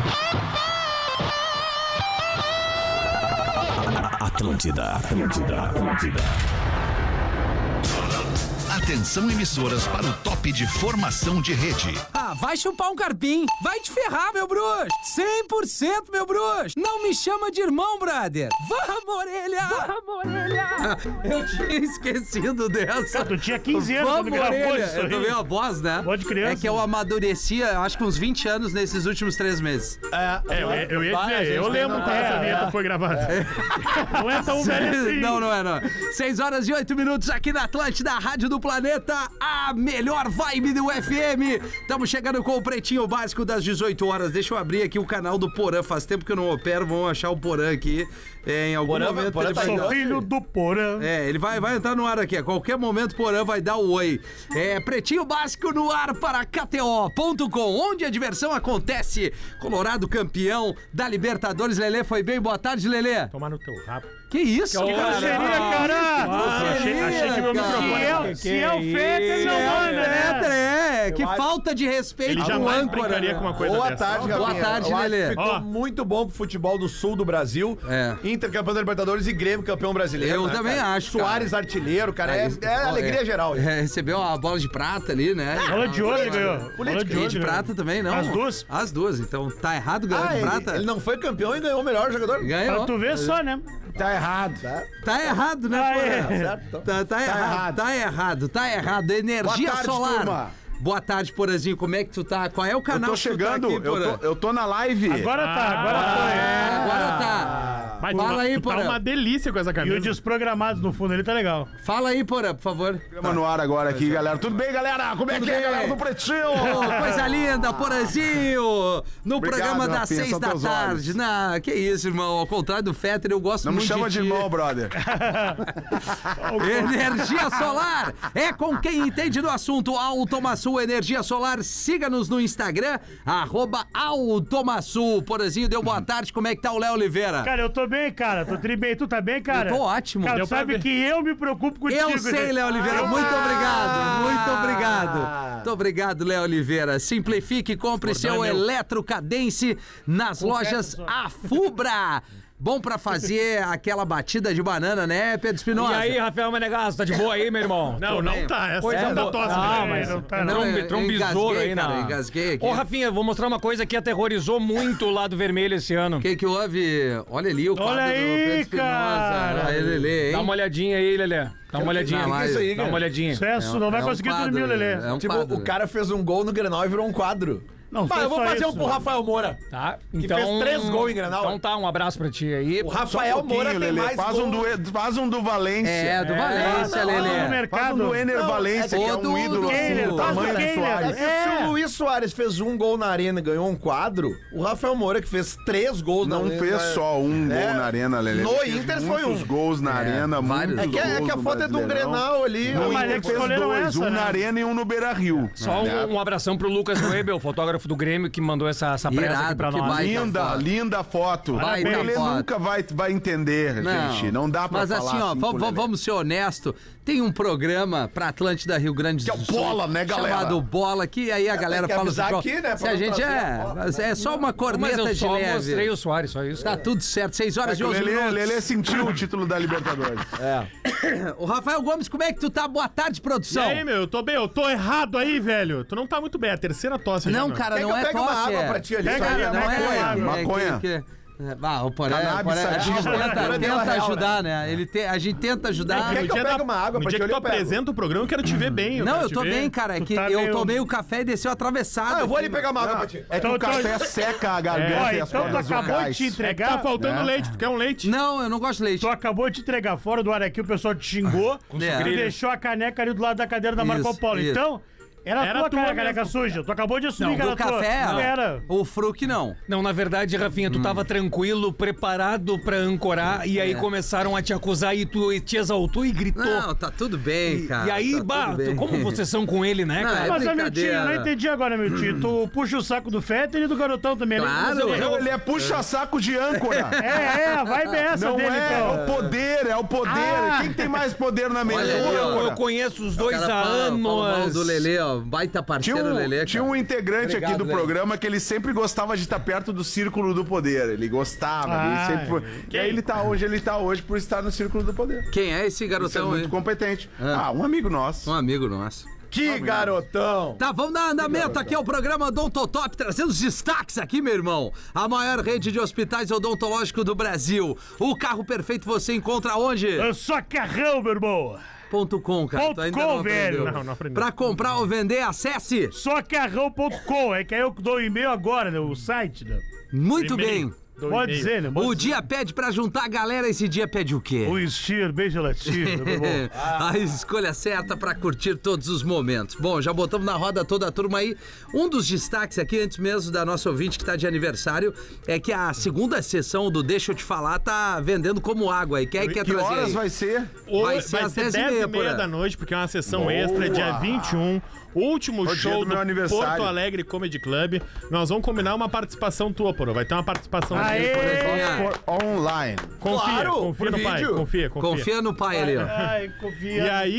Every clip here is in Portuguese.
Atlântida. Atenção, emissoras, para o top de formação de rede. Ah, vai chupar um carpim. Vai te ferrar, meu bruxo. 100%, meu bruxo. Não me chama de irmão, brother. Vamos, orelha. Eu tinha esquecido dessa. Tu tinha 15 anos Vamos, quando gravou orelha. isso aí. Eu tomei a voz, né? Pode criança. É que eu amadurecia, acho que uns 20 anos nesses últimos 3 meses. Eu ia dizer, eu lembro quando essa vinheta foi gravada. Não é tão velho assim. Não é não. 6 horas e 8 minutos aqui na Atlântida, a Rádio do Planeta, a melhor vibe do FM. Estamos chegando com o Pretinho Básico das 18 horas. Deixa eu abrir aqui o canal do Porã. Faz tempo que eu não opero, vamos achar o Porã aqui. Em algum momento ele vai... Sou filho do Porã. Ele vai entrar no ar aqui. A qualquer momento o Porã vai dar o oi. Pretinho Básico no ar para KTO.com, onde a diversão acontece. Colorado campeão da Libertadores. Lelê foi bem. Boa tarde, Lelê. Tomar no teu rabo. Que isso, Que grosseria, cara! Achei que o meu microfone... Se é o Fetter, não manda, né? Que falta de respeito Ele com o jamais âncora. brincaria com uma coisa Boa dessa. tarde, Boa Rafinha. tarde, Eu acho Lelê. que ficou Ó. muito bom pro futebol do sul do Brasil. É. Inter campeão da Libertadores e Grêmio campeão brasileiro. Eu também acho, Soares artilheiro, cara. É alegria geral. Recebeu a bola de prata ali, né? Bola de ouro ele ganhou. Bola de E ouro de ele prata ganhou. também, não? As duas. As duas. Então tá errado ganhar de prata? Ele não foi campeão e ganhou o melhor jogador. Ganhou. Pra tu ver só, né? Tá errado. Tá errado, né, pô? Certo? Então. Tá errado. Energia Boa tarde, solar. turma. Boa tarde, Porazinho. Como é que tu tá? Qual é o canal Eu tô que tu chegando, tá aqui, Porã? eu tô na live. Agora tá. Agora tá. Mas Fala aí, tu tá Porã. uma delícia com essa E camisa. o Desprogramados no fundo, ele tá legal. Fala aí, Porã, por favor. Programa no ar agora aqui, galera. Tudo bem, galera? Como é Tudo que é, bem? galera do Pretinho? Ô, coisa linda, Porazinho! No Obrigado, programa das Rafinha, 6 são da teus tarde. Não, que isso, irmão. Ao contrário do Fetter, eu gosto Não me muito chama de ti. irmão, brother. Energia solar é com quem entende do assunto. Automaçul Energia Solar. Siga-nos no Instagram, @Automaçul. Porazinho, deu boa tarde. Como é que tá o Léo Oliveira? Cara, eu tô bem, cara. Tô tri bem. Tu tá bem, cara? Eu tô ótimo. Cara, Deu tu pra sabe ver. que eu me preocupo contigo. Eu sei, Léo Oliveira. Muito obrigado. Muito obrigado. Muito obrigado, Léo Oliveira. Simplifique e compre seu Eletrocadence nas lojas Afubra. Bom pra fazer aquela batida de banana, né, Pedro Espinosa? E aí, Rafael Menegasso, tá de boa aí, meu irmão? Não tá. Essa Pois é é, da tosse. não, mas- Não tá, Não, não. Trombe besouro aí, cara, na... engasguei aqui. Ô, Rafinha, vou mostrar uma coisa que aterrorizou muito o lado vermelho esse ano. O que houve? Olha ali o quadro Olha do aí, Pedro Espinosa. cara. Aí, Lelê, hein? Dá uma olhadinha aí, Lelê. Dá uma olhadinha. Não, mas- Isso aí, Dá cara. uma olhadinha. Sucesso, não vai É um conseguir quadro, dormir, Lelê. É um Tipo, quadro. o cara fez um gol no Grenal e virou um quadro. Não, Bah, foi eu vou só fazer isso, um pro né? Rafael Moura. Tá? Que fez 3 gols em Grenal. Então tá, um abraço pra ti aí. O Rafael Moura tem Lelê. mais Faz um do Valência. É, do Valência, No Lelê. Faz um mercado. do Ener Não, Valência, é que é do- um ídolo do assim, Kehler, do faz tamanho do do Kehler. Soares. É que se o Luiz Soares fez um gol na arena e ganhou um quadro, o Rafael Moura, que fez 3 gols na Não arena. fez só um É. gol na arena, Lelê. No Ele fez Inter foi muitos um. gols na arena, vários. muitos É que a gols foto no é de um Brasileirão. Grenal ali. No mas é Inter que fez escolheram 2, essa, um né? na arena e um no Beira-Rio. Só um abração pro Lucas Noebel, fotógrafo do Grêmio, que mandou essa pressa Irado, aqui pra que nós. baita foto. Linda foto. Baita Ele foto. nunca vai entender, gente. Não dá pra Mas falar assim, ó, com o Lelê. vamos ser honestos. Tem um programa pra Atlântida Rio Grande do Que é o Sul. Bola, né, galera? Chamado Bola, que aí a galera que fala avisar assim, aqui, né, pra se a não gente trazer a é só uma Mas corneta eu de só leve. mostrei o Soares, só isso. Tá tudo certo. 6 horas É e que o 11 minutos. Lelê sentiu o título da Libertadores. O Rafael Gomes, como é que tu tá? Boa tarde, E produção. aí, meu, eu tô bem, eu tô errado aí, velho. Tu não tá muito bem, é a terceira tosse já, Não, meu. cara, Quer que não eu é pegue uma tosse. água pra ti ali? Pega Só ali, que Não é, maconha. O Porã, Cannabis a gente sativa. tenta ajudar, né? A gente tenta ajudar. Quer que eu dia pegue da- uma água No pra dia ti que tu eu pego. apresenta o programa, eu quero te ver bem. Não, quero eu te tô ver. bem, cara. É Tu que tá eu meio- tomei o café e desceu atravessado. Ah, eu vou ali aqui, pegar uma água pra ti. É que o café seca a garganta Ó, e as então tu cordas acabou de vocais. te É que entregar. tá faltando né? leite, tu quer um leite? Não, eu não gosto de leite. Tu acabou de te entregar fora do ar aqui, o pessoal te xingou. Tu sucrilhos. deixou a caneca ali do lado da cadeira da Isso, Marco Polo. isso. Então, era Era tua tua caneca mesmo. suja. Tu acabou de assumir Não, que era do tua. café, Não era. o Fruc não. Não, na verdade, Rafinha, tu tava tranquilo, preparado pra ancorar, e aí começaram a te acusar e tu te exaltou e gritou. Não, tá tudo bem, cara. E aí, tá tudo bem. como vocês são com ele, né, Não, cara? é Mas, Miltinho, brincadeira. eu não entendi agora, Miltinho. Tu puxa o saco do Fetter e do garotão também, né? Claro. Você- Ele é puxa-saco de âncora. a vibe é essa Não dele, é então. o poder, é o poder. Ah. Quem tem mais poder na mesa? Olha ali, ó. Eu conheço os dois O cara há fala mal anos. do Lelê, ó. baita Tinha parceiro, Lelê. tinha um integrante Obrigado, aqui do Lelê. programa que ele sempre gostava de estar perto do círculo do poder. Ele gostava. Ele sempre foi. E aí ele tá hoje por estar no círculo do poder. Quem é esse Isso é garotão aí? muito competente. Ah. Um amigo nosso. Um amigo nosso. Que garotão! Tá, vamos dar andamento aqui ao programa Odontotop, trazendo os destaques aqui, meu irmão. A maior rede de hospitais odontológicos do Brasil. O carro perfeito você encontra onde? Eu sou carrão, meu irmão. .com, cara. Tu ainda .com, não velho. aprendeu. Não aprendi. Pra comprar ou vender, acesse. Socarrão.com. É que aí eu dou o e-mail agora, né? O site. Né? Muito E-mail. bem. Pode dizer, né? O dia pede pra juntar a galera, esse dia pede o quê? O Steer, bem gelativo, meu irmão. A escolha certa pra curtir todos os momentos. Bom, já botamos na roda toda a turma aí. Um dos destaques aqui, antes mesmo da nossa ouvinte que tá de aniversário, é que a segunda sessão do Deixa Eu Te Falar tá vendendo como água. E quem é que quer Que trazer horas aí? vai ser? Vai ser às 10h30, porra. da noite, porque é uma sessão extra, dia 21. Último O dia show do meu do aniversário. Porto Alegre Comedy Club. Nós vamos combinar uma participação tua, Porô. Vai ter uma participação Aê! For online. Confia, Claro, confia no por pai. vídeo. Confia. Confia no pai ali, ó. Ai, confia. E aí,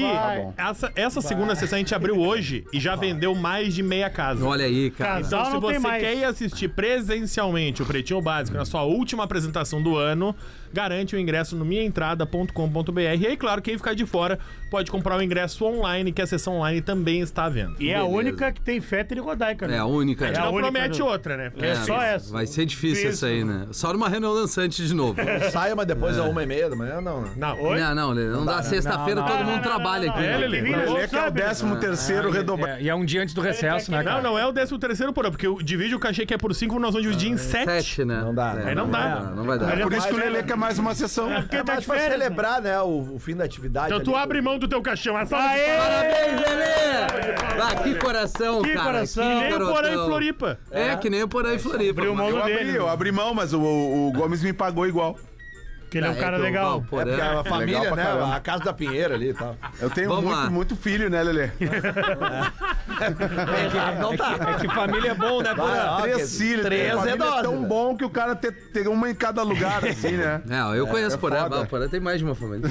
essa segunda sessão a gente abriu hoje e já vendeu mais de meia casa. Olha aí, cara. Então, se não tem você mais. quer ir assistir presencialmente o Pretinho Básico na sua última apresentação do ano, garante o ingresso no minhaentrada.com.br. E aí, claro, quem ficar de fora pode comprar o ingresso online, que a sessão online também está à venda. E é a Beleza. única que tem Fetter e Rodaica, né? É a única. A gente É a não única, promete né? outra, né? É só essa. Vai ser difícil Isso. essa aí, né? Só numa reunião dançante de novo. Saia, mas depois é 1h30 da manhã, não, né? Não. Oi? Não, Lelê, não dá. Sexta-feira todo mundo trabalha aqui. É, né? Lelê. Vira, Ele é que é o sabe, né? 13º redobrado. E é um dia antes do recesso, né, cara? Não é o 13º, Porô, porque divide o cachê que é por 5, nós vamos dividir em 7. 7, né? Não dá, né? Aí não dá. Não vai dar. Por isso que o Lelê quer mais uma sessão. Porque É tá mais de pra férias, né? celebrar, né, o fim da atividade. Então tu ali. abre mão do teu caixão. Uma salva de Aê! palmas. Parabéns, Lelê! Ah, que coração, Que cara. coração. Que Nem o garotão. Porã em Floripa. É, que nem o Porã em Floripa. Abriu mão Eu dele. abri mão, mas o Gomes me pagou igual. Porque ele é um cara que o- legal. o Porã- É porque a família, legal pra né? caramba. A casa da Pinheira ali e tal. Eu tenho Vamos lá. muito filho, né, Lelê? Não tá. É que família é bom, né, Porã? Ah, 3 filhos. três Família é dose, tão né? bom que o cara ter uma em cada lugar, assim, né? Não, eu conheço o Porã. foda. O Porã tem mais de uma família.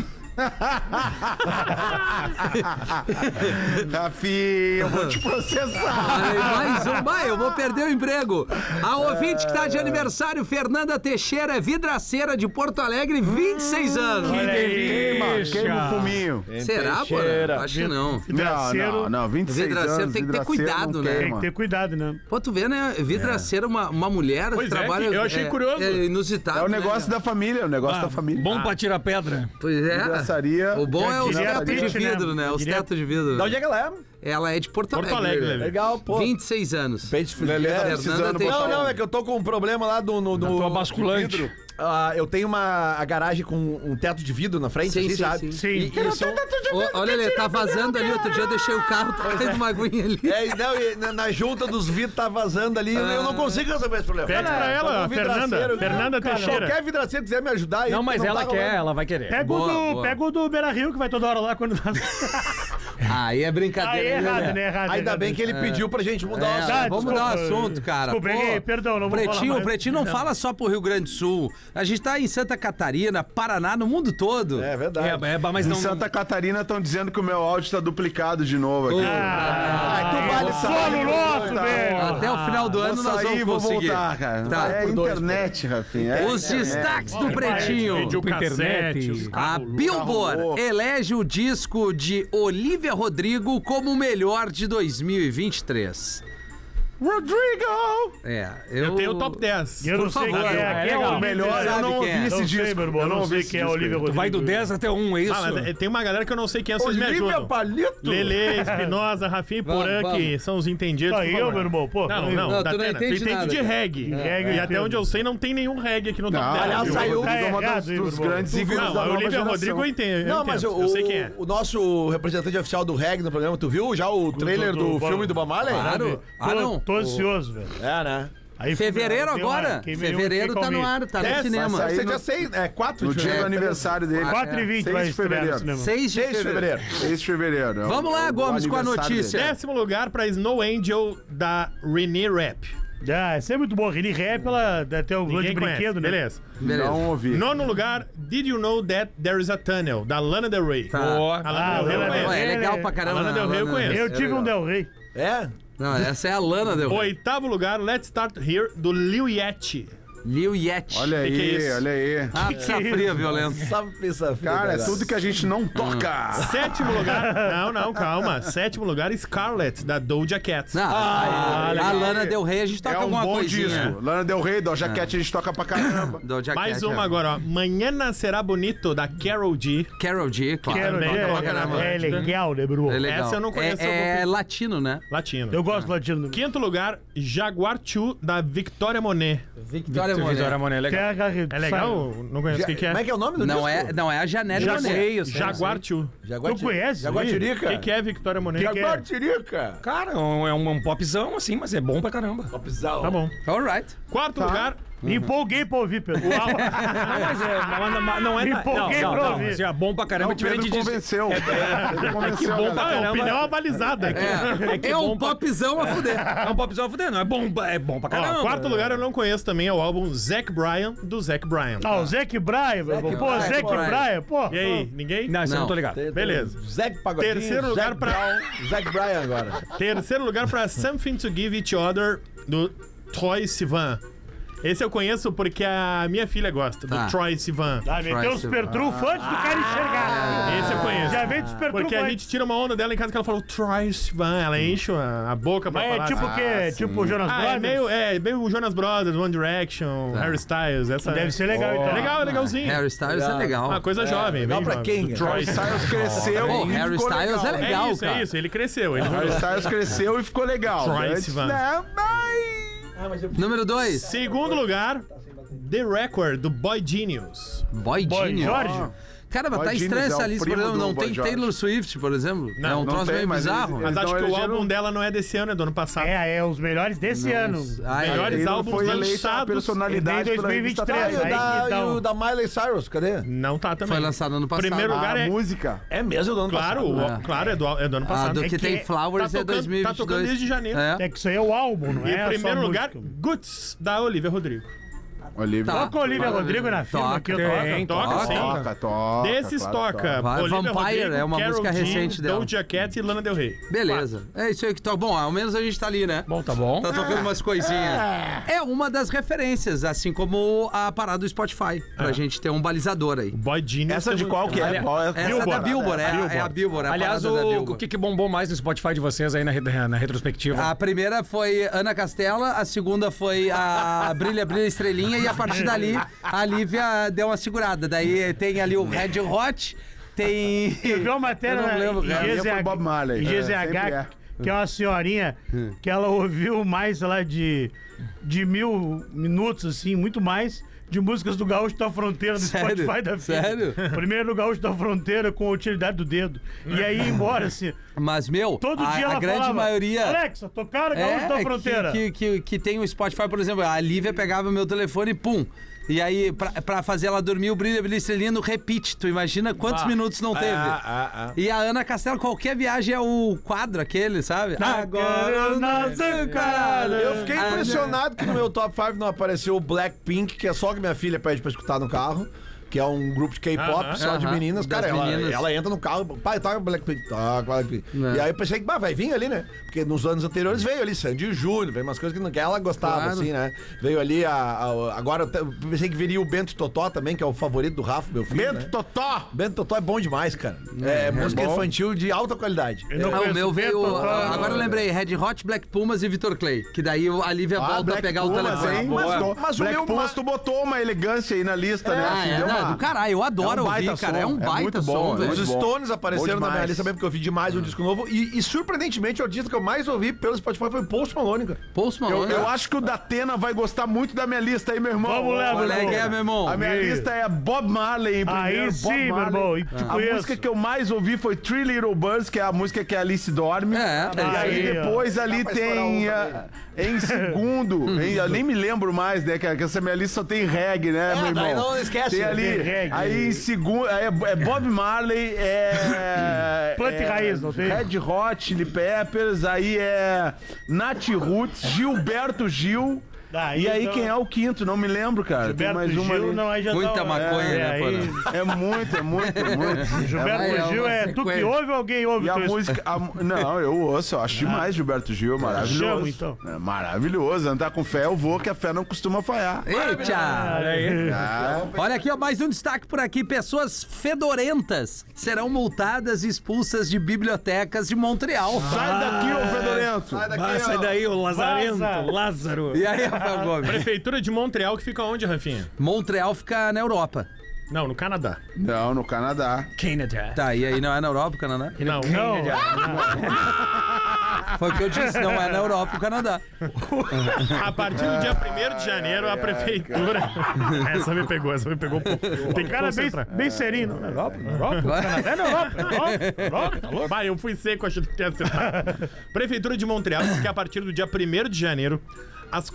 Rafinha, eu vou te processar. Aí, mais um. Vai, eu vou perder o emprego. A ouvinte que tá de aniversário, Fernanda Teixeira, vidraceira de Porto Alegre, 26 anos. Olha aí. Queima o fuminho. Será, Porã? Acho que não. Vidraceiro. Não, 26 Vidraceiro anos. tem que ter vidraceiro cuidado, não né? Tem queima. que ter cuidado, né? Pô, tu vê, né? Vidraceira, uma mulher Pois que é, trabalha. eu achei curioso. É inusitado. É o né, negócio cara? da família, o negócio da família. Bom pra tirar pedra. Pois é. Vidraçaria. O bom é os diria tetos de Twitch, né? vidro, né? Os Diria- tetos de vidro. Da onde é que ela é? Ela é de Porto Porto Alegre. Alegre, né? Lelê. Legal, pô. 26 anos. Peito Lelê tá Fernanda precisando tem- botar Não, é que eu tô com um problema lá no Tua basculante. vidro. Eu tenho a garagem com um teto de vidro na frente, Sim, assim, sim, sabe? sim. Sim. E isso... Olha, ele tá vazando ali. Outro dia eu deixei o carro, tá caindo uma aguinha ali. Na junta dos vidros tá vazando ali, eu não consigo resolver esse problema. Pede pra ela, Tá com a Fernanda. vidraceiro. Fernanda Cara, Teixeira. Qualquer vidraceiro quiser me ajudar aí. Não, mas porque ela tá quer, rolando. ela vai querer. Pega, Boa. pega o do Beira Rio, que vai toda hora lá quando dá. Aí é Aí brincadeira. é hein, errado, Lelê? né? Errado. Ainda errado. bem que ele pediu pra gente mudar o É, assunto. vamos desculpa, mudar o assunto, cara. desculpa, Pô, errei, perdão, não vou falar Pretinho, mais. o Pretinho não fala só pro Rio Grande do Sul. A gente tá em Santa Catarina, Paraná, no mundo todo. É verdade. Mas Em não. Santa Catarina estão dizendo que o meu áudio tá duplicado de novo aqui. Tu vale Solo nosso, velho. Até o final do ano Vou nós sair, vamos vou conseguir. voltar, cara. Tá. É Por dois, internet, Rafinha. É Os internet. destaques do Pretinho. Vídeo cassete, os A carros Billboard louco. elege o disco de Olivia Rodrigo como o melhor de 2023. Rodrigo! É, Eu tenho o top 10. Eu não Por sei favor, quem é. é Quem é legal. o Melhor, Sabe eu não quem ouvi é? esse Não disco. sei, meu irmão. Eu Não ouvi sei esse quem é disco Olivia aí. Rodrigo. Vai do 10 até 1, é isso? Ah, mas tem uma galera que eu não sei quem é, vocês me Olivia ajudam. Palito. Lelê, Espinosa, Rafinha e Vamos, Porã, que vamos. são os entendidos. Tá por aí, favor. meu irmão. Pô, Não, tá aí. não, Não, da tu não Atena. Tu entende entende nada. de reggae. reggae E eu até entendo. onde eu sei, não tem nenhum reggae aqui no top Não, 10. aliás, viu? saiu- Tá é uma errado, dos hein, meu irmão? grandes ícones Não, da a nova Olivia geração. Rodrigo eu entendo. Não, mas eu sei quem é. o nosso representante oficial do reggae no programa, tu viu já o trailer do filme do Bob Marley? Claro. Ah, não. Tô ansioso, velho. É, né? Aí, Fevereiro deu uma- agora. queimei um, Fevereiro fiquei tá no calminho. ar, tá no Vai cinema. sair Você no- já sei, 4 No de dia do fevereiro. aniversário dele. 4h20 6 vai de estrear no fevereiro. cinema. 6 de 6 de fevereiro. fevereiro. 6 de fevereiro. Vamos lá, O Gomes, com a aniversário notícia. dele. 10º lugar pra Snow Angel da Renee Rap. Ah, isso é muito bom. Reni Rap, ela dá até o lance de Ninguém brinquedo, conhece. né? Beleza. Beleza. Não ouvi. 9º lugar, Did You Know That There Is a Tunnel, da Lana Del Rey. Tá. A Lana Del Rey eu Lana Del conheço. Pô, é Rey. legal pra caramba. A Lana Del Rey eu né? conheço. Eu tive um Del Rey. É? Não, essa é a Lana Del Rey. Oitavo lugar, Let's Start Here, do Lil Yachty. Lil Yachty. Olha Que é aí, isso? olha aí. Ah, pizza fria, violento. Sabe pensar, filho? Cara, é tudo que a gente não toca. Sétimo lugar. Não, calma. Sétimo lugar, Scarlett, da Doja Cat. Não, a Lana Del Rey a gente toca É um alguma bom coisinha. disco. Lana Del Rey, Doja Cat a gente toca pra caramba. Doja Mais Cat, uma agora, ó. Manhã Será Bonito, da Carol G. Carol G, claro. Quero Também ver. toca na É legal, né, bro? É legal. Essa eu não conheço, eu É vou- latino, né? Latino. Eu gosto do latino. Quinto lugar, Jaguar 2, da Victoria Monet. Victoria Vitória Monet, legal. É legal? Não conheço o que é. Como é que é o nome do Não disco? é, não é a Janelle Jaguar, Monet. Jaguar 2. Tu conhece? Jaguatirica? O que é Victoria Monet? Jaguatirica. Cara, é um popzão, assim, mas é bom pra caramba. Popzão. Tá bom. Alright. Quarto lugar, Me empolguei pra ouvir, Pedro. Não é Me empolguei pra ouvir. assim, é bom pra caramba, O Pedro diferente disso. convenceu. Pedro convenceu. bom pra a caramba. opinião avalizada aqui. É um popzão a fuder. É um popzão a fuder, não. É bom pra Ó, caramba. quarto lugar eu não conheço também, é o álbum Zac Bryan, do Zac Bryan. Ah, o Zac Bryan, meu irmão. Pô, Bryan, Zac Bryan. Bryan, pô. E aí, ninguém? Não, isso eu não tô Não. ligado. Beleza. Zac Pagodinho. Terceiro lugar Zac pra- Brown, Zac Bryan agora. Terceiro lugar pra Something to Give Each Other, do Troye Sivan. Esse eu conheço porque a minha filha gosta, Tá. do Troye Sivan. Ah, meteu os pertrufos antes do cara enxergar. Esse eu conheço. Já vem dos pertrufos Porque a antes. gente tira uma onda dela em casa que ela falou Troye Sivan, ela enche a boca pra Mas falar. é tipo o quê? Tipo o Jonas Ah, Brothers? é meio o Jonas Brothers, One Direction, Harry Styles, essa... Deve ser legal, então. É legal, é legalzinho. Harry Styles é legal. Uma coisa jovem, legal bem pra jovem. quem? Do Troye Harry Styles cresceu Pô, e Harry ficou Styles legal. é legal, É cara. isso, ele cresceu. Ele Harry Styles cresceu e ficou legal. Troye Antes, Sivan. né? Número 2. Segundo lugar, The Record, do Boy Genius. Boy Boy Genius. Jorge? Cara, mas Boy tá estranha Genius é essa o lista, por primo exemplo. do Não Boy tem Jorge. Taylor Swift, por exemplo. Não, É um não troço tem, meio mas bizarro. eles- Mas acho não que o elegeram- álbum dela não é desse ano, é do ano passado. É os melhores desse ano. Melhores Ele álbuns foi eleita a lançados. personalidade Em pela revista 2023, Time. aí- E o da Miley Cyrus, cadê? Não tá também. Foi lançado ano passado. Primeiro lugar A é... música. É mesmo do ano Claro, passado. claro, é do ano Ah, passado. do É que que tem Flowers tá é tocando- 2022. tá tocando desde janeiro. É. É que isso aí é o álbum, não E é? em primeiro só lugar, música. Guts, da Olivia Rodrigo. Olivia. Tá. Toca a Olivia Rodrigo na firma Toca. aqui, eu Tem, toco. Toca, sim. Toca. Desses claro, toca Vai, Olivia Vampire, Rodrigo, é uma Karol música G, recente dela. Doja Cat e Lana Del Rey. Beleza. É isso aí que toca. Bom, ao menos a gente tá ali, né? Bom, tá bom. Tá tocando umas coisinhas. É uma das referências, assim como a parada do Spotify. Pra gente ter um balizador aí. Boy Genius. Essa de qual que é? Qual é? Essa é da Billboard, é a Billboard. É a Aliás, parada da o Billboard. que bombou mais no Spotify de vocês aí na retrospectiva? A primeira foi Ana Castela, a segunda foi a Brilha, Brilha Estrelinha, e a partir dali a Lívia deu uma segurada. Daí tem ali o Red Hot, tem. Eu vi uma matéria Eu não lembro, em cara. A minha foi GZH, Bob Marley. em É, GZH, sempre é. que é uma senhorinha que ela ouviu mais, sei lá, de 1000 minutos, assim, muito mais, de músicas do Gaúcho da Fronteira, do Sério? Spotify da filha. Sério? Primeiro no Gaúcho da Fronteira com a utilidade do dedo. E aí ia embora, assim. Mas, meu, Todo dia a ela grande falava, maioria. Alexa, tocaram Gaúcho da Fronteira. Que tem o Spotify, por exemplo, a Lívia pegava meu telefone e pum. E aí, pra fazer ela dormir, o Brilha, Brilha Estrelinha no repeat. Tu imagina quantos minutos não teve? E a Ana Castela, qualquer viagem é o quadro aquele, sabe? Agora eu não sei, caralho. Eu fiquei impressionado que no meu top 5 não apareceu o Blackpink, que é só que minha filha pede pra escutar no carro. Que é um grupo de K-pop só de meninas. Das Cara, meninas. ela entra no carro, pai, toca Blackpink, toca Blackpink. É. E aí eu pensei que vai vir ali, né? Porque nos anos anteriores veio ali Sandy Júnior, veio umas coisas que ela gostava, Claro. assim, né? Veio ali agora eu pensei que viria o Bento Totó também, que é o favorito do Rafa, meu filho. Bento né? Totó! Bento Totó é bom demais, cara. É música bom. infantil de alta qualidade. Eu não Ah, o conheço meu veio. Bento, Agora eu lembrei, Red Hot, Black Pumas e Vitor Clay. Que daí a Lívia volta a Black pegar Pumas, o telefone. hein? Mas o Black meu Pumas, tu botou uma elegância aí na lista, né? Ah, Assim, é, deu não, uma- do caralho, eu adoro É um ouvir, baita cara. É som, um é baita muito som, bom, velho. Os Muito bom. Stones apareceram Bom na minha demais. lista também, porque eu ouvi demais um disco novo. E surpreendentemente, o artista que eu mais ouvi pelo Spotify foi o Post Malone, cara. Post Malone. Eu acho que o Datena vai gostar muito da minha lista aí, meu irmão. Vamos lá, Qual meu é que é, irmão. meu irmão? A minha Ih. lista é Bob Marley em primeiro. Aí Bob sim, meu Marley. irmão. E te A conheço. música que eu mais ouvi foi Three Little Birds, que é a música que a Alice dorme. É, E aí aí, ó. depois ali Dá pra estourar tem um em segundo, eu nem me lembro mais, né, que essa minha lista só tem reggae, né, meu daí irmão? não esquece, Tem né? ali, Tem reggae. aí em segundo, é Bob Marley, Planta e raiz, não tem? Red Hot Chili Peppers, aí é Nat Roots, Gilberto Gil, Daí, E aí, então, quem é o quinto? Não me lembro, cara. Tem Gilberto mais uma Gil, ali. não, aí já Muita tá... maconha, né, aí- Porã? É muito. Gilberto É Gil uma é tu que sequência. ouve ou alguém ouve E a teu música. Não, eu ouço, eu acho demais Gilberto Gil, é maravilhoso. Chama, então. É maravilhoso. Andar com fé, eu vou, que a fé não costuma falhar. Eita! Ah, Olha aqui, ó, mais um destaque por aqui. Pessoas fedorentas serão multadas e expulsas de bibliotecas de Montreal. sai daqui, ô fedorento. Sai daí, ô Lazarento, Vaza. Lázaro. E aí, Rafael Gomes? Prefeitura de Montreal, que fica onde, Rafinha? Montreal fica na Europa. Não, no Canadá. Não, no Canadá. Canada. Tá, e aí não é na Europa o Canadá? Não. Não, Foi o que eu disse, não é na Europa o Canadá. A partir do dia 1º de janeiro, a prefeitura... Essa me pegou um pouco. Tem que cara bem, concentrar. bem sereno. Na Europa, Canadá é na Europa, tá louco? Vai, eu fui seco achando que ia acertar. Prefeitura de Montreal diz que a partir do dia 1º de janeiro, as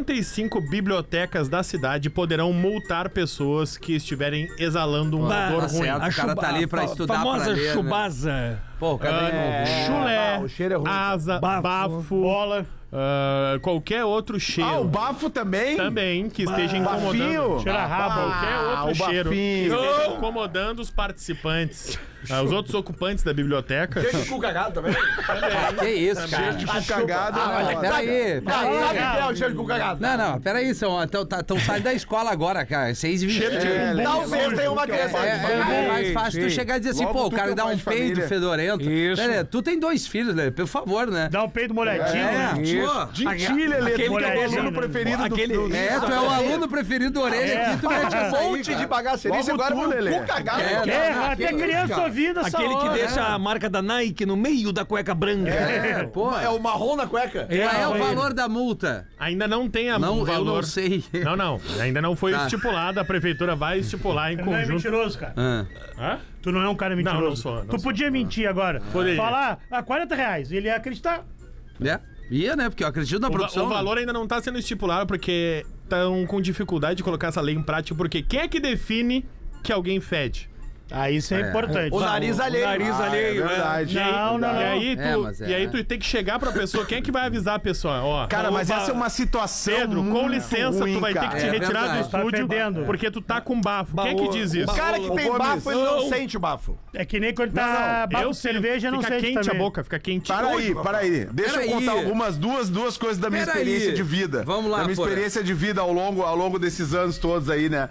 45 bibliotecas da cidade poderão multar pessoas que estiverem exalando um Bah, odor tá ruim. certo. O cara tá ali pra estudar, famosa pra ler, né? chubaza. Pô, cadê? Chulé, o cheiro é ruim. asa, bafo, Bola. qualquer outro cheiro. Ah, o bafo também? Também que esteja incomodando. Bafinho? Cheira rabo. Qualquer outro o cheiro que bafinho. esteja incomodando os participantes, os outros ocupantes da biblioteca. Cheio de cu cagado também. Que isso, cara? Tipo cagado. Peraí, Sabe o que peraí. é o cheiro de cu cagado? Não, peraí, estão saindo da escola agora, cara. 6h20. Talvez tenha uma criança. É mais fácil tu chegar e dizer assim, Logo pô, o tu cara que é dá pai um de peido família. fedorento. Isso. Pera aí, tu tem 2 filhos, né? Por favor, né? Dá um peito molhadinho. É, né? pô. Dentilha, Lê, Aquele tu que é o moleque, aluno né? preferido do... É, tu é o aluno preferido do Orelha aqui, tu mete Um essa aí, monte de cara. bagaceirice Logo agora tu, foi Lelê. um cu cagado. É, até criança ouvindo essa Aquele que hora. deixa a marca da Nike no meio da cueca branca. Pô, É o marrom na cueca. qual é o aí. valor da multa? Ainda não tem a Não, valor. eu não sei. Não. Ainda não foi Tá. estipulado. A prefeitura vai estipular em Tu não é conjunto. mentiroso, cara. Ah. Hã? Tu não é um cara mentiroso. não sou, não tu sou. podia mentir agora. Poderia. Falar, R$40. Ele ia acreditar. É? Ia, né? Porque eu acredito na produção. O valor ainda não está sendo estipulado porque estão com dificuldade de colocar essa lei em prática. Porque quem é que define que alguém fede? Aí isso é importante. O nariz alheio. Nariz alheio, né? verdade. Não, não, E não. aí, É, mas é. e aí tu tem que chegar pra pessoa. Quem é que vai avisar a pessoa? Ó, Cara, mas ó, essa é uma situação Pedro, com muito licença, ruim, tu vai ter cara. que te É retirar verdade. do Tá estúdio fedendo. porque tu tá com bafo. Quem é que diz isso? O cara que tem Gomes. bafo, ele não sente o bafo. É que nem quando tá bafo de cerveja, não fica sente quente também. a boca, fica quente. Para aí. Deixa Pera eu contar aí. algumas duas coisas da minha Pera experiência aí. de vida. Vamos lá, Da minha Porã. experiência de vida ao longo desses anos todos aí, né?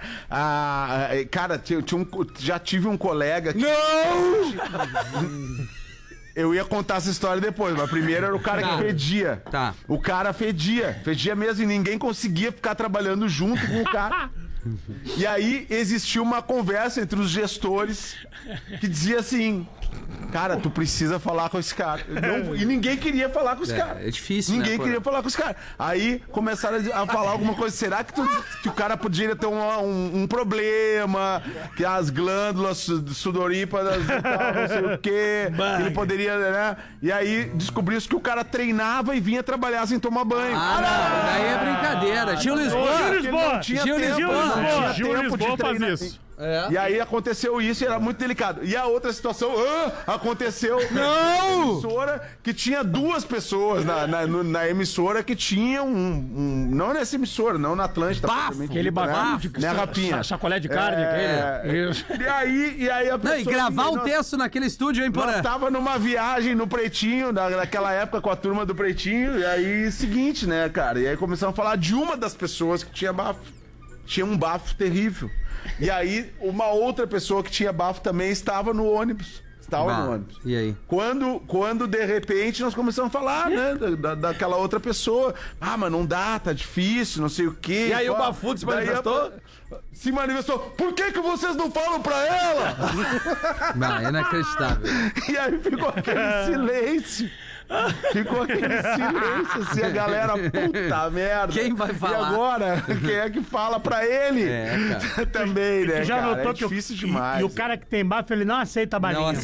Cara, já tive um colega que... Eu ia contar essa história depois, mas primeiro era o cara que fedia. Tá. O cara fedia mesmo e ninguém conseguia ficar trabalhando junto com o cara. E aí existia uma conversa entre os gestores que dizia assim: cara, tu precisa falar com esse cara. E ninguém queria falar com esse cara. É difícil, Ninguém né? queria falar com esse cara. Aí começaram a falar alguma coisa. Será que o cara poderia ter um problema? Que as glândulas sudoríparas e tal, não sei o quê. Ele poderia, né? E aí descobriu-se que o cara treinava e vinha trabalhar sem tomar banho. Ah, não. Daí é brincadeira. Gil Lisboa. Gil Lisboa. Não tinha Gil tempo, Lisboa. não tinha Gil tempo de Lisboa faz treinar. isso. E aí aconteceu isso e era muito delicado. E a outra situação, aconteceu Não! emissora que tinha 2 pessoas na emissora que tinham não nessa emissora, não na Atlântida. Bafo! Aquele bafo de Né, Rapinha? sacolé de carne. aquele. Isso. E aí a Não, pessoa... e gravar um nós- texto naquele estúdio, hein, Porã? Nós tava numa viagem no Pretinho, naquela época com a turma do Pretinho, e aí, seguinte, né, cara? E aí começamos a falar de uma das pessoas que tinha bafo. Tinha um bafo terrível. E aí, uma outra pessoa que tinha bafo também estava no ônibus. Estava no ônibus. E aí? Quando de repente nós começamos a falar, né, daquela outra pessoa. Ah, mas não dá, tá difícil, não sei o quê. E aí o Pá. Bafuto se Daí manifestou? Se manifestou. Por que vocês não falam pra ela? Não, é inacreditável. E aí ficou aquele silêncio. Ficou aquele silêncio, assim, a galera, puta merda. Quem vai falar? E agora? Quem é que fala pra ele? É, cara. Também, né, Tu já cara? notou É que difícil demais. e o cara que tem bafo, ele não aceita a balinha. Não aceito.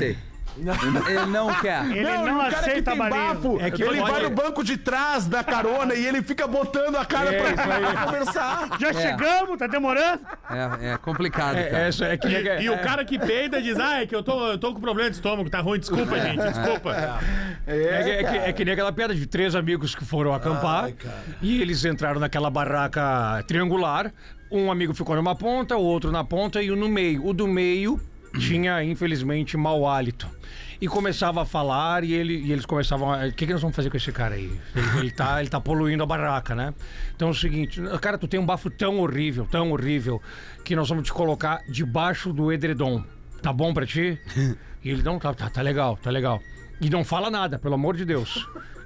Ele não quer. Ele Não, não e o cara que aceita tem balinha. bafo, É que ele pode- vai no banco de trás da carona e ele fica botando a cara pra conversar. Já chegamos, tá demorando? É complicado, cara. É que nem- E o cara que peida diz, é que eu tô com problema de estômago, tá ruim, desculpa, gente, desculpa. É que nem aquela piada de 3 amigos que foram acampar e eles entraram naquela barraca triangular. Um amigo ficou numa ponta, o outro na ponta e o no meio. O do meio tinha, infelizmente, mau hálito. E começava a falar e eles começavam a... O que nós vamos fazer com esse cara aí? Ele tá poluindo a barraca, né? Então é o seguinte, cara, tu tem um bafo tão horrível, que nós vamos te colocar debaixo do edredom. Tá bom pra ti? E ele, não, tá legal. E não fala nada, pelo amor de Deus.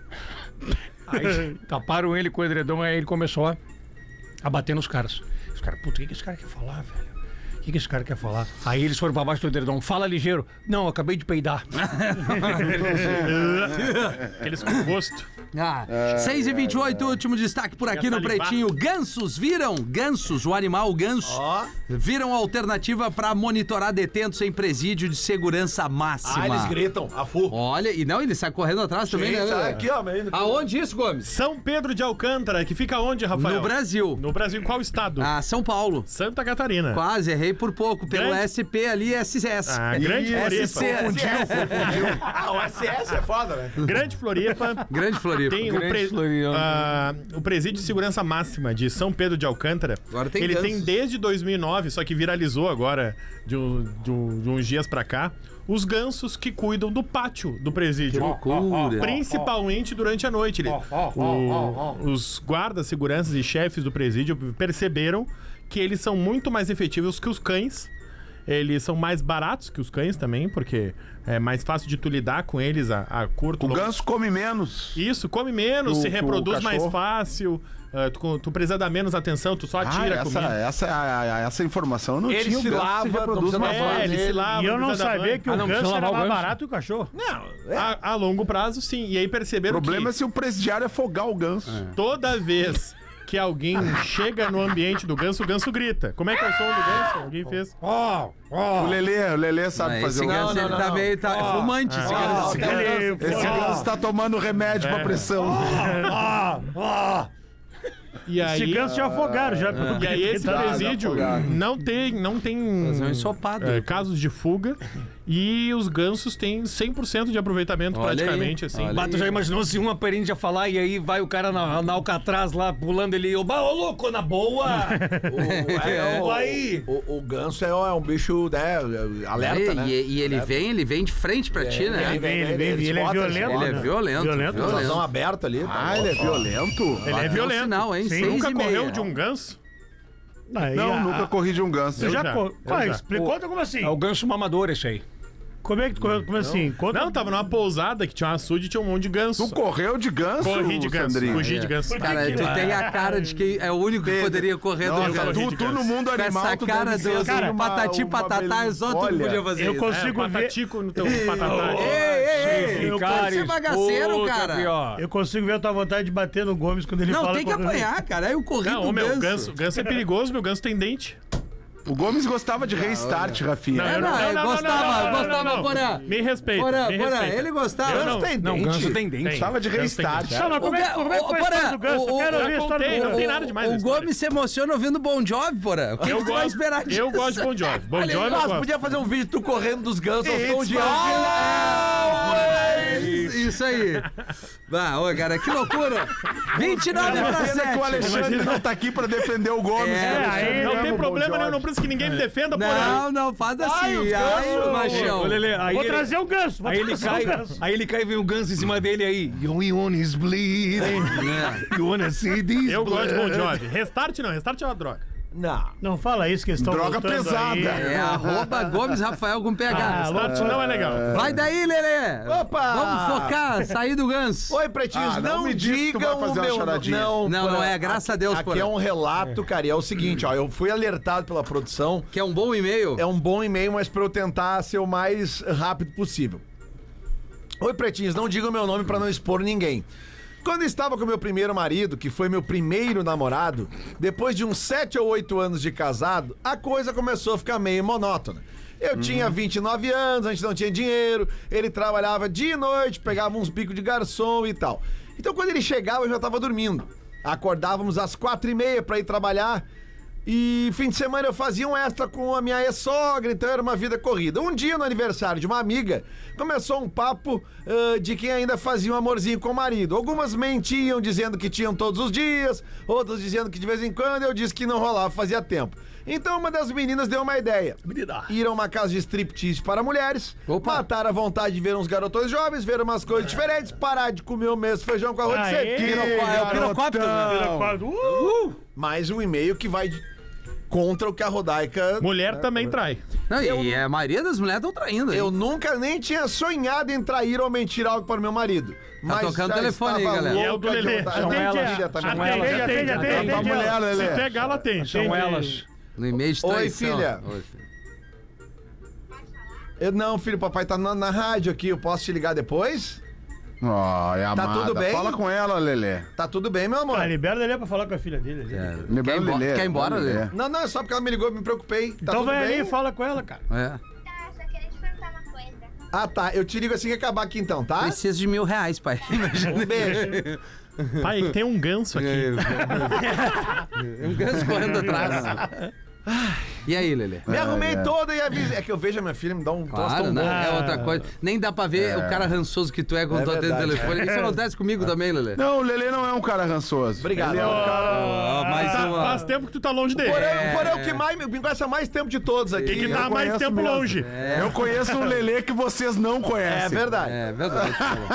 Aí taparam ele com o edredom, aí ele começou a bater nos caras. Os caras, puta, o que esse cara quer falar, velho? O que esse cara quer falar? Aí eles foram pra baixo do edredom. Fala ligeiro. Não, eu acabei de peidar. Aqueles com gosto. 6h28, último destaque por aqui Quer no salivar? Pretinho. Gansos, o animal ganso, viram alternativa pra monitorar detentos em presídio de segurança máxima. Ah, eles gritam, a fu. Olha, e não, ele sai correndo atrás também, né? Tá aqui, ó. meio do- Aonde isso, Gomes? São Pedro de Alcântara, que fica onde, Rafael? No Brasil. No Brasil, qual estado? São Paulo. Santa Catarina. Quase, errei por pouco. Pelo Grande. SP ali, SS. Grande Floripa. SC. O SS é foda, né? Grande Floripa. Grande Floripa. Tem o Presídio de Segurança Máxima de São Pedro de Alcântara. Agora tem Ele gansos. tem desde 2009, só que viralizou agora de uns dias pra cá, os gansos que cuidam do pátio do presídio. Loucura. Principalmente durante a noite. Os guardas, seguranças e chefes do presídio perceberam que eles são muito mais efetivos que os cães. Eles são mais baratos que os cães também, porque é mais fácil de tu lidar com eles a curto. O ganso come menos. Isso, come menos, Que se o reproduz mais cachorro. fácil, tu precisa dar menos atenção, tu só atira a comida. Essa informação eu não Ele tinha. O se ganso lava, não reproduz precisa mais lavar. fácil. Ele se lava. E eu não precisa dar sabia banho. que o não ganso precisa era lavar o mais ganso? barato que o cachorro. Não, a longo prazo sim. E aí O perceberam problema é que se o presidiário afogar o ganso. toda vez que alguém chega no ambiente do ganso, o ganso grita. Como é que é o som do ganso? Alguém fez. O Lelê sabe fazer Esse o ganso, ganso. ele tá meio... É fumante, esse ganso. Esse ganso tá tomando remédio pra pressão. E aí, Esse ganso já afogaram, já. pelo e aí grito esse que tá. presídio não tem Fazer um ensopado. casos de fuga e os gansos têm 100% de aproveitamento Olha aí, praticamente, assim. olha Bah, tu já imaginou se um aprende a falar e aí vai o cara na Alcatraz lá pulando ele, ô louco, na boa! Aí! O ganso é um bicho, né, alerta, né? E ele vem de frente pra ti, né? Ele é violento. Ele é né? violento. Visão aberta ali. Ah, ele é violento? Ele é violento. Sinal, hein? Sim. 6 Nunca e correu meia. de um ganso? Aí, Não, nunca corri de um ganso. Tu já já, co- eu já. Conta como assim? É o ganso mamador esse aí. Como é que tu correu? Como assim? Conta. Não, tava numa pousada que tinha um açude e tinha um monte de ganso. Tu correu de ganso, Corri de ganso, Sandrinho? fugi de ganso. Cara, tu tem a cara de que é o único que poderia correr do Nossa, ganso. tu no mundo Com animal, essa tu cara deve ser do assim, uma- patati uma patatá, beleza. só tu Olha, podia fazer eu isso. consigo ver. Patatico no teu patatá. Ei, Eu você é bagaceiro, Puta, cara. pior. Eu consigo ver a tua vontade de bater no Gomes quando ele Não, fala tem que correndo. apanhar, cara. Aí eu corri Não, do ô, meu, ganso. ganso é perigoso, meu ganso tem dente. O Gomes gostava de restart, Rafinha. eu gostava, Porã. Me respeita, Porã, me Porã, respeita. ele gostava. Eu não. Não, ganso tem dente. Gostava de Ganso tem restart. dente. Não, mas como é que foi a história do ganso? Eu quero ouvir a história contei, do não ganso. tem nada demais na O história. Gomes se emociona ouvindo Bon Jovi, Porã. O que Eu tu vai gosto, esperar disso? eu gosto de Bon Jovi. Bon Jovi eu Nossa, gosto. podia fazer um vídeo tu correndo dos gansos ao som de... Isso aí. Bah, ô, cara, que loucura. 29 pra Pena que 7. o Alexandre não tá aqui pra defender o Gomes. É, aí Não amo tem o problema Bon nenhum, Jovi. não precisa que ninguém me defenda, porra. Não, faz assim. Ai, machão. Ô, Lelê, aí Vou ele- trazer o ganso. Vou Aí ele trazer cai, o ganso. aí ele cai e vem o ganso em cima dele aí. You wanna bleeding. You wanna see this Eu gosto de Bon blood. Jovi. Restart não, restart é uma droga. Não. Não fala isso que eles estão Droga voltando pesada. aí. É arroba Gomes Rafael com PH. Restart não é legal. Vai daí, Lelê. Opa! Vamos focar, sair do ganso. Oi, pretinhos, Ah, não não me diz que tu vai digam fazer o uma meu... charadinha. Não é, graças a Deus, Aqui Porã. é um relato, cara, e é o seguinte, ó, eu fui alertado pela produção, Que é um bom e-mail? é um bom e-mail, mas pra eu tentar ser o mais rápido possível. Oi, pretinhos, não digam meu nome pra não expor ninguém. Quando eu estava com meu primeiro marido, que foi meu primeiro namorado, depois de uns 7 ou 8 anos de casado, a coisa começou a ficar meio monótona. Eu tinha 29 anos, a gente não tinha dinheiro, ele trabalhava dia e noite, pegava uns bicos de garçom e tal. Então quando ele chegava, eu já estava dormindo. Acordávamos às 4h30 para ir trabalhar e fim de semana eu fazia um extra com a minha ex-sogra, então era uma vida corrida. Um dia, no aniversário de uma amiga, começou um papo de quem ainda fazia um amorzinho com o marido. Algumas mentiam, dizendo que tinham todos os dias, outras dizendo que de vez em quando, eu disse que não rolava, fazia tempo. Então uma das meninas deu uma ideia. Ir a uma casa de striptease para mulheres, matar a vontade de ver uns garotões jovens, ver umas coisas diferentes, parar de comer o mesmo feijão com arroz de cetim. Mais um e-mail que vai contra o que a Rodaica... Mulher também trai. Não, e a maioria das mulheres estão traindo. Eu nunca nem tinha sonhado em trair ou mentir algo para o meu marido. Tá tocando o telefone aí, galera. E é o do Lelê. São elas. Se tu é gala, tem. São elas. No e-mail de traição. Oi, filha. Não, filho, papai tá na rádio aqui. Eu posso te ligar depois? Tá amada. Tudo bem? Fala com ela, Lelê. Tá tudo bem, meu amor? Libera o Lelê pra falar com a filha dele. Libera o Lelê. Quer ir embora, Lelê? Não, é só porque ela me ligou e me preocupei. Tá Então tudo vai bem? ali e fala com ela, cara. É. Tá, só queria te perguntar uma coisa. Ah, tá. Eu te ligo assim que acabar aqui então, tá? Preciso de R$1.000, pai. Um beijo. Pai, tem um ganso aqui. Um ganso correndo atrás. E aí, Lelê? Me arrumei toda e avisei. É que eu vejo a minha filha me dá um troço Claro, tão né? bom. É outra coisa. Nem dá pra ver o cara rançoso que tu é quando tu atende o verdade. telefone. Isso acontece comigo também, Lelê. Não, o Lelê não é um cara rançoso. Obrigado. Ele é um cara... Mais uma. Faz tempo que tu tá longe dele. Porém, o que mais me conhece há mais tempo de todos aqui. Tem que estar eu mais conheço tempo mesmo. longe. Eu conheço um Lelê que vocês não conhecem. É verdade. É verdade.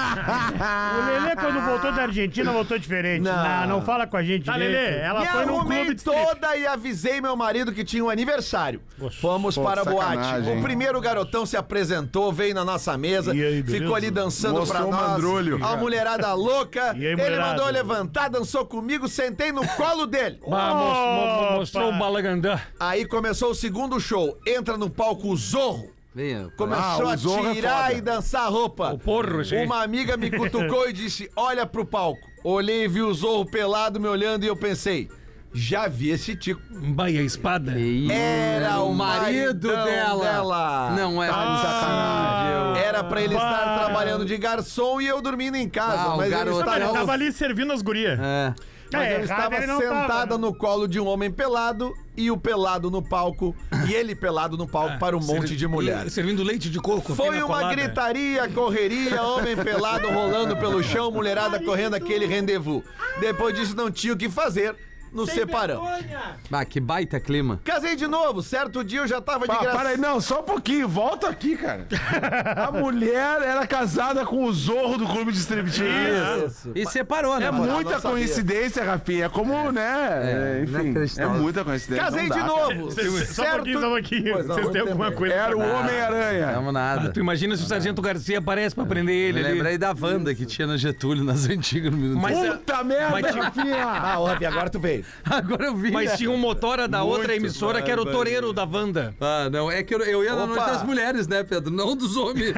O Lelê, quando voltou da Argentina, voltou diferente. Não fala com a gente. Tá, direito. Lelê, ela Me foi num arrumei clube de strip. toda e avisei meu marido que tinha um aniversário. Fomos para a boate. sacanagem. O primeiro garotão se apresentou, veio na nossa mesa, E aí, beleza? ficou ali dançando Mostrou pra o nós. mandrulho. A mulherada louca. E aí, Ele mulherada? mandou eu levantar, dançou comigo, sentei no colo dele. Mostrou o balagandã. Aí começou o segundo show. Entra no palco o Zorro. Venha. Começou o a Zorro é tirar foda. e dançar a roupa. O porro, esse aí. Uma amiga me cutucou e disse: olha pro palco. Olhei e vi o Zorro pelado me olhando e eu pensei: já vi esse tico. Baia espada. Era o marido dela. Não é sacanagem. Era pra ele estar trabalhando de garçom e eu dormindo em casa. Ah, o mas ele garoto. estava, Ele tava ali servindo as gurias. É. mas ele errado estava ele não sentada tava, né? no colo de um homem pelado e o pelado no palco e ele pelado no palco para um monte de mulheres. Servindo leite de coco. Foi pina uma colada. gritaria, correria, homem pelado rolando pelo chão, mulherada correndo aquele rendezvous. Depois disso não tinha o que fazer, nos separamos. Ah, que baita clima. Casei de novo, certo dia eu já tava de Para graça. aí, não, só um pouquinho, volta aqui, cara. A mulher era casada com o Zorro do clube de striptease. Isso. E separou, né? É mano? muita não sabia. coincidência, Rafinha. É como, né? Enfim, é inacreditável. muita coincidência. Casei não de dá, novo. Só um pouquinho. Pois não, Vocês têm muito alguma tempo. coisa? Era o Homem-Aranha. Não nada. Tu imagina se o Sargento Garcia aparece pra prender ele Eu ali. lembrei da Wanda que tinha na Getúlio nas antigas no Minuto. Mas, Puta merda, mas tinha- Rafinha. Ah, Rafi, agora tu veio. Agora eu vi. mas tinha um motora da outra emissora que era o bárbaro. toureiro da Wanda. Ah, não, é que eu ia na Opa. noite das mulheres, né, Pedro? Não dos homens.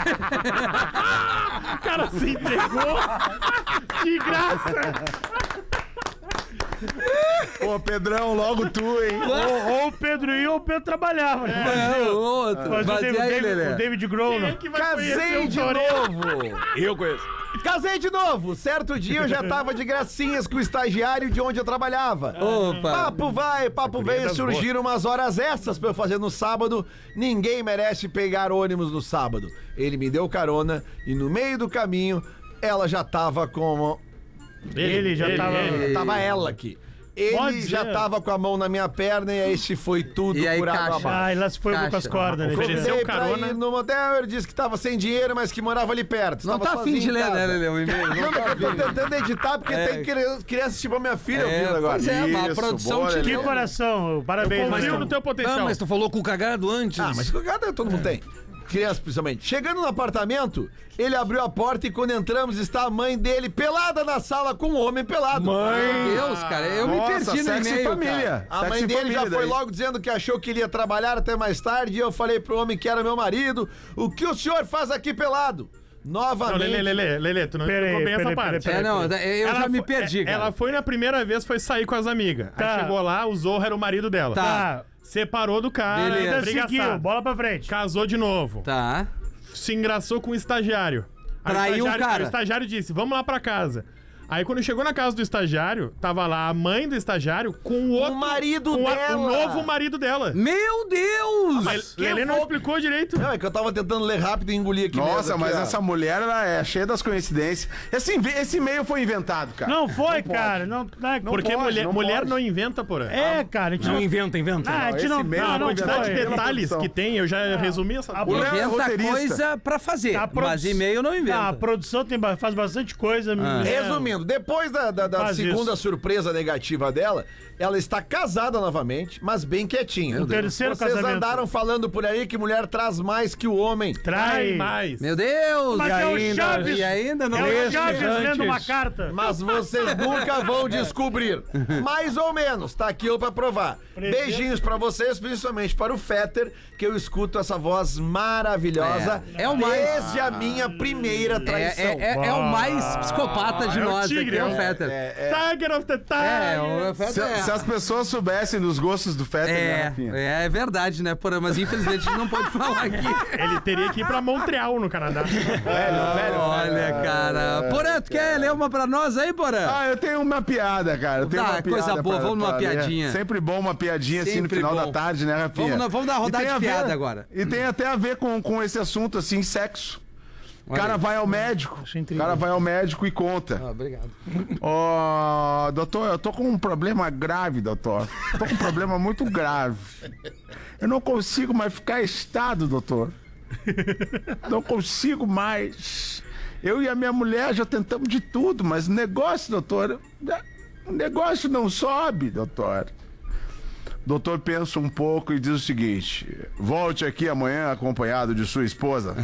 O cara se entregou. De graça. Pô, Pedrão, logo tu, hein? Ou o Pedro ia ou o Pedro trabalhava. É, o outro. Mas Mas e aí, o Lelê? David Quem Grohl, é né? que vai conhecer Casei o de toureiro? novo. Eu conheço. Casei de novo. Certo dia eu já tava de gracinhas com o estagiário de onde eu trabalhava. Opa. Papo vai, papo vem, surgiram umas horas extras pra eu fazer no sábado. Ninguém merece pegar ônibus no sábado. Ele me deu carona e no meio do caminho ela já tava com... Ele já tava... Tava ela aqui. Ele Pode já ser. tava com a mão na minha perna e aí se foi tudo E aí, por água caixa? abaixo. Ah, e lá se foi Caixa. com as cordas, né? Ofereceu Convidei pra carona. ir no motel, ele disse que tava sem dinheiro, mas que morava ali perto. Não Tava tá afim de sozinho em ler, casa. né, Lelê? O e-mail. Não, mas eu tô tentando editar porque tem criança tipo a minha filha ouvindo agora. Pois é, uma Isso, produção boa, te Lelê. Que deu. coração, parabéns. Confio no teu potencial. Ah, mas tu falou com o cagado antes. Ah, mas cagada todo mundo tem. Criança, principalmente. Chegando no apartamento, ele abriu a porta e quando entramos está a mãe dele pelada na sala com um homem pelado. Meu Deus, cara, eu me Nossa, perdi no sexo e e-mail, família. cara. A Sexo mãe e dele família já foi daí. logo dizendo que achou que ele ia trabalhar até mais tarde e eu falei pro homem que era meu marido: o que o senhor faz aqui pelado? novamente. Lelê, tu não Peraí, explicou bem essa peraí, parte. peraí. Eu Ela já me foi- perdi, cara. Ela foi na primeira vez, foi sair com as amigas. Tá. Aí chegou lá, o Zorro era o marido dela. Tá. Separou do cara, Beleza. brigaçada. Seguiu, bola pra frente. Casou de novo. Tá. Se engraçou com o estagiário. Aí Traiu o cara. O estagiário disse, vamos lá pra casa. Aí quando chegou na casa do estagiário, tava lá a mãe do estagiário com o outro... O marido com dela. o novo marido dela. Meu Deus! Mas ele não explicou direito. Não, é que eu tava tentando ler rápido e engolir aqui Nossa, mesmo, mas aqui, ó. essa mulher, ela é cheia das coincidências. Esse e-mail foi inventado, cara. Não foi, pode. cara. Não, Porque pode, mulher, não mulher pode. não inventa, porra. é, cara, a gente Não não... inventa. Ah, a gente não... esse e-mail A não não quantidade de foi. detalhes que tem, eu já resumi essa A porra. Léo é Inventa roteirista. coisa pra fazer, A produ- mas e-mail não inventa. Ah, a produção faz bastante coisa. Resumindo, depois da Faz segunda isso. surpresa negativa dela, ela está casada novamente, mas bem quietinha. O terceiro Vocês casamento. andaram falando por aí que mulher traz mais que o homem. Trai. mais. Meu Deus! Mas é o Chaves. E ainda não... É o Chaves antes. lendo uma carta. Mas vocês nunca vão descobrir. Mais ou menos, tá aqui eu pra provar. Beijinhos pra vocês, principalmente para o Fetter, que eu escuto essa voz maravilhosa É o mais- desde a minha primeira traição. É o mais psicopata de É o nós tigre, aqui, é o é. Fetter. Tiger of the Tiger. O Fetter Se as pessoas soubessem dos gostos do Fetter, né, Rafinha? É verdade, né, porra? Mas infelizmente a gente não pode falar aqui. Ele teria que ir pra Montreal, no Canadá. Olha, cara. Porã, tu quer ler uma pra nós aí, Porã? Ah, eu tenho uma piada, cara. Eu tenho Tá, uma piada coisa boa, vamos numa ler. piadinha. Sempre bom uma piadinha assim no Sempre final bom. da tarde, né, Rafinha? Vamos dar uma rodada E tem de a ver- piada agora. E tem até a ver com esse assunto, assim, sexo. O cara vai ao médico. O cara vai ao médico e conta. Obrigado. Ó, doutor, eu tô com um problema grave, doutor. Tô com um problema muito grave. Eu não consigo mais ficar estado, doutor. Não consigo mais. Eu e a minha mulher já tentamos de tudo, mas o negócio, doutor, o negócio não sobe, doutor. O doutor pensa um pouco e diz o seguinte: volte aqui amanhã acompanhado de sua esposa.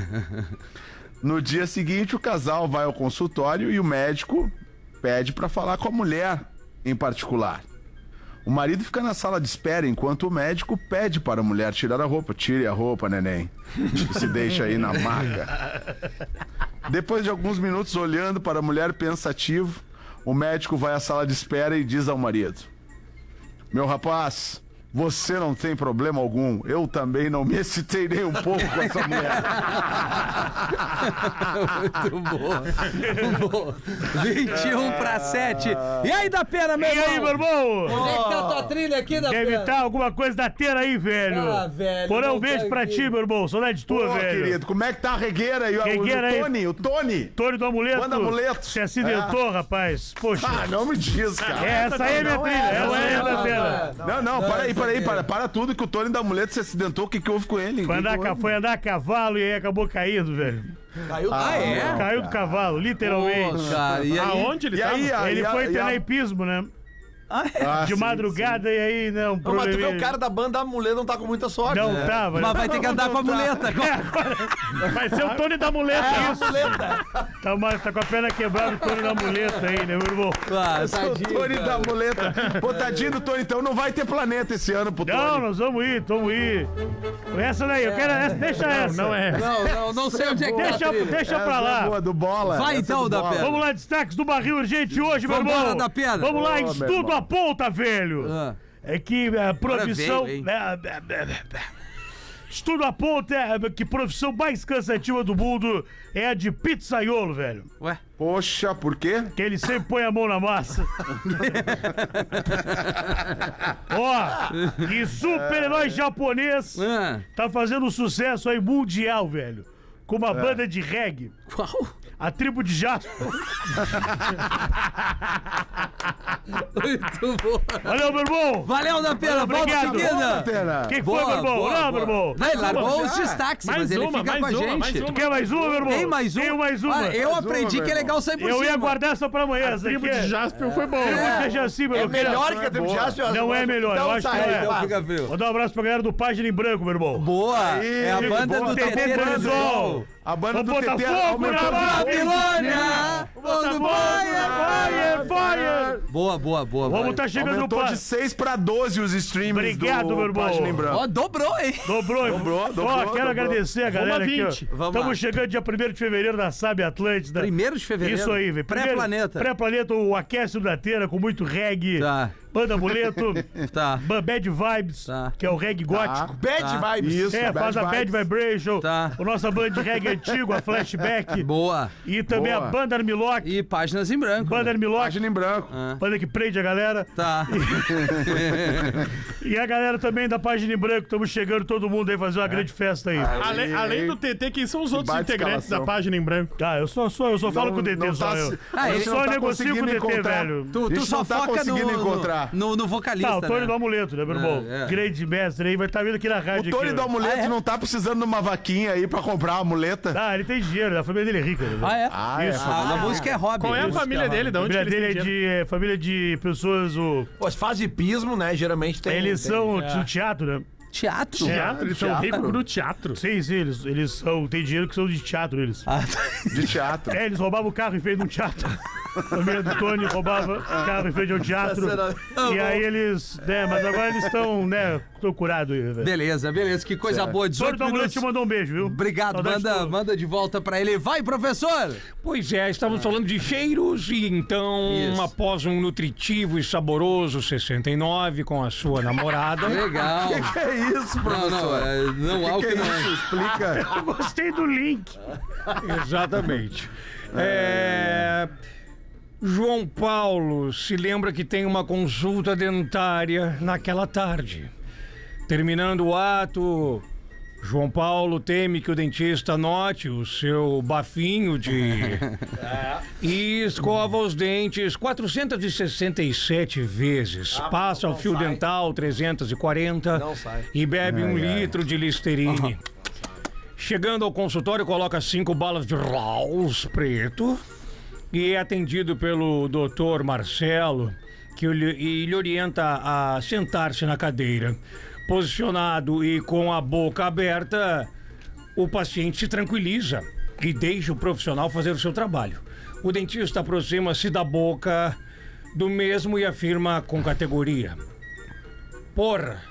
No dia seguinte, o casal vai ao consultório e o médico pede para falar com a mulher em particular. O marido fica na sala de espera enquanto o médico pede para a mulher tirar a roupa. Tire a roupa, neném. E se deixa aí na maca. Depois de alguns minutos olhando para a mulher pensativo, o médico vai à sala de espera e diz ao marido: meu rapaz, você não tem problema algum. Eu também não me excitei nem um pouco com essa mulher. Muito boa. 21/7. E aí, da pena, meu E irmão? aí, meu irmão? Onde é que tá a tua trilha aqui, da Deve pena? estar alguma coisa da teira aí, velho. Ah, velho, Porém, não um beijo tá pra aqui. ti, meu irmão. Saudade tua, Pô, velho. querido, como é que tá a regueira? E Regueira aí. o Tony, o Tony. Tony do Amuleto. Manda amuleto. Se acidentou, rapaz. Poxa. Ah, não me diz, cara. Essa aí é minha trilha. Essa aí é da pena. Não, para tudo que o Tony da muleta se acidentou. O que houve com ele? Foi andar a cavalo e aí acabou caindo, velho. Caiu é? Caiu do cavalo, literalmente. Pô, cara, e aí? Aonde ele E tava? aí, Ele foi e a- tenaipismo, né? Ah, De sim, madrugada e aí, né? Um Não, mas tu vê problema. o cara da banda da mulher não tá com muita sorte. Não né? tava. Mas vai ter que andar com a muleta agora. Vai ser o Tony da muleta, isso. Tá com a perna quebrada, o Tony da muleta aí, né, meu irmão? Ah, O Tony da muleta. Pô, tadinho do Tony, então não vai ter planeta esse ano pro Tony. Não, nós vamos ir. Essa daí, eu quero essa, deixa essa. Não é. Não sei onde é que tá a trilha. Deixa Essa pra é lá. boa, do bola. Vai Essa então, do da bola. pena. Vamos lá, destaques do Barril Urgente hoje, meu Vambora, irmão. da pena. Vamos lá, meu estudo irmão. aponta, velho. É que a profissão... veio, hein? Estudo aponta que a profissão mais cansativa do mundo é a de pizzaiolo, velho. Ué? Poxa, por quê? Que ele sempre põe a mão na massa. Ó, e super-herói japonês Ah, tá fazendo um sucesso aí mundial, velho. Com uma banda de reggae. qual? A tribo de Jasper. Muito bom. Valeu, meu irmão. Valeu, da pena. Volta em Obrigado. seguida. Pena. Quem foi, meu irmão? Não, meu irmão. Não, ele largou os destaques, Mais mas ele uma, fica mais com a uma, gente. mais uma. Tu quer mais uma, meu irmão? Tem mais uma? Tenho mais uma. Ah, eu aprendi uma, que é meu legal sair por Eu cima. ia guardar essa pra amanhã. Essa Tribo aqui de é... Jasper foi bom. Seja assim, meu É irmão. melhor que a tribo de Jasper. Não é melhor, eu acho que não é. então Fica frio. Vou dar um abraço pra galera do Página em Branco, meu irmão. Boa. É a banda do TT TT Brizol. A banda O do TT Botafogo aumentou na de Babilônia! Fire! Boa. Vamos tá chegando no Aumentou de 6 pra 12 os streams Obrigado, do meu irmão. Página em Branco. Ó, dobrou, hein? Dobrou. Quero agradecer a galera aqui, ó. Vamos lá. Estamos chegando dia 1º de fevereiro na Sábia Atlântida. 1º de fevereiro. Isso aí, velho. Pré-planeta. Pré-planeta, o Aquece da Teira, com muito reggae. Tá. Banda Amuleto. Tá. Bad Vibes, Tá. que é o reggae gótico. Bad vibes. Isso, Faz a Bad Vibration. Tá. O nossa banda de reggae antigo, a Flashback. Boa. E também Boa. a Banda Armilock. E páginas em branco. Banda Armilock. Página em Branco. Banda que prende a galera. Tá. E a galera também da Página em Branco. Estamos chegando todo mundo aí fazer uma grande festa aí. Além do TT, quem são os outros baita integrantes escalação. da página em branco? Eu só falo com o DT, não só tá eu. se- Ah, Eu ele só não tá negocio com o conseguindo DT, encontrar. velho. Tu A gente só não tá foca conseguindo encontrar. no vocalista, O Tony né? do Amuleto, né, meu irmão? É. Grande mestre aí, vai estar vindo aqui na O rádio. Tony aqui, do ó. Amuleto não tá precisando de uma vaquinha aí pra comprar uma muleta? Ah, ele tem dinheiro, a família dele é rica. Né? Ah, é? Isso. A música é hobby. Qual é a Isso. família dele? Da A onde família que eles dele têm é dinheiro? de família de pessoas. Pô, se faz hipismo, né? Geralmente tem. Eles são do teatro, né? Teatro? Teatro, eles são ricos no teatro. Sim, eles são. Tem dinheiro que são de teatro, eles. Ah, De teatro. Eles roubavam o carro e fez num teatro. A família do Tony roubava o carro e fez um teatro. E aí eles. Né, mas agora eles estão, né? Estão curados aí, velho. beleza. Que coisa boa. Tony 18 do Amuleto minutos. te mandou um beijo, viu? Obrigado, Saudade de tu. manda de volta pra ele. Vai, professor! Pois é, estamos falando de cheiros e então, Isso. após um nutritivo e saboroso 69 com a sua namorada, Legal. Que é isso, Não, professor? não, álcool Que é não. isso? Explica. Eu gostei do link. exatamente. João Paulo se lembra que tem uma consulta dentária naquela tarde. Terminando o ato, João Paulo teme que o dentista note o seu bafinho e escova os dentes 467 vezes. Passa o fio dental 340 e bebe 1 litro de Listerine. Chegando ao consultório, coloca 5 balas de Raus preto e é atendido pelo Dr. Marcelo, que lhe orienta a sentar-se na cadeira. Posicionado e com a boca aberta, o paciente se tranquiliza e deixa o profissional fazer o seu trabalho. O dentista aproxima-se da boca do mesmo e afirma com categoria: porra!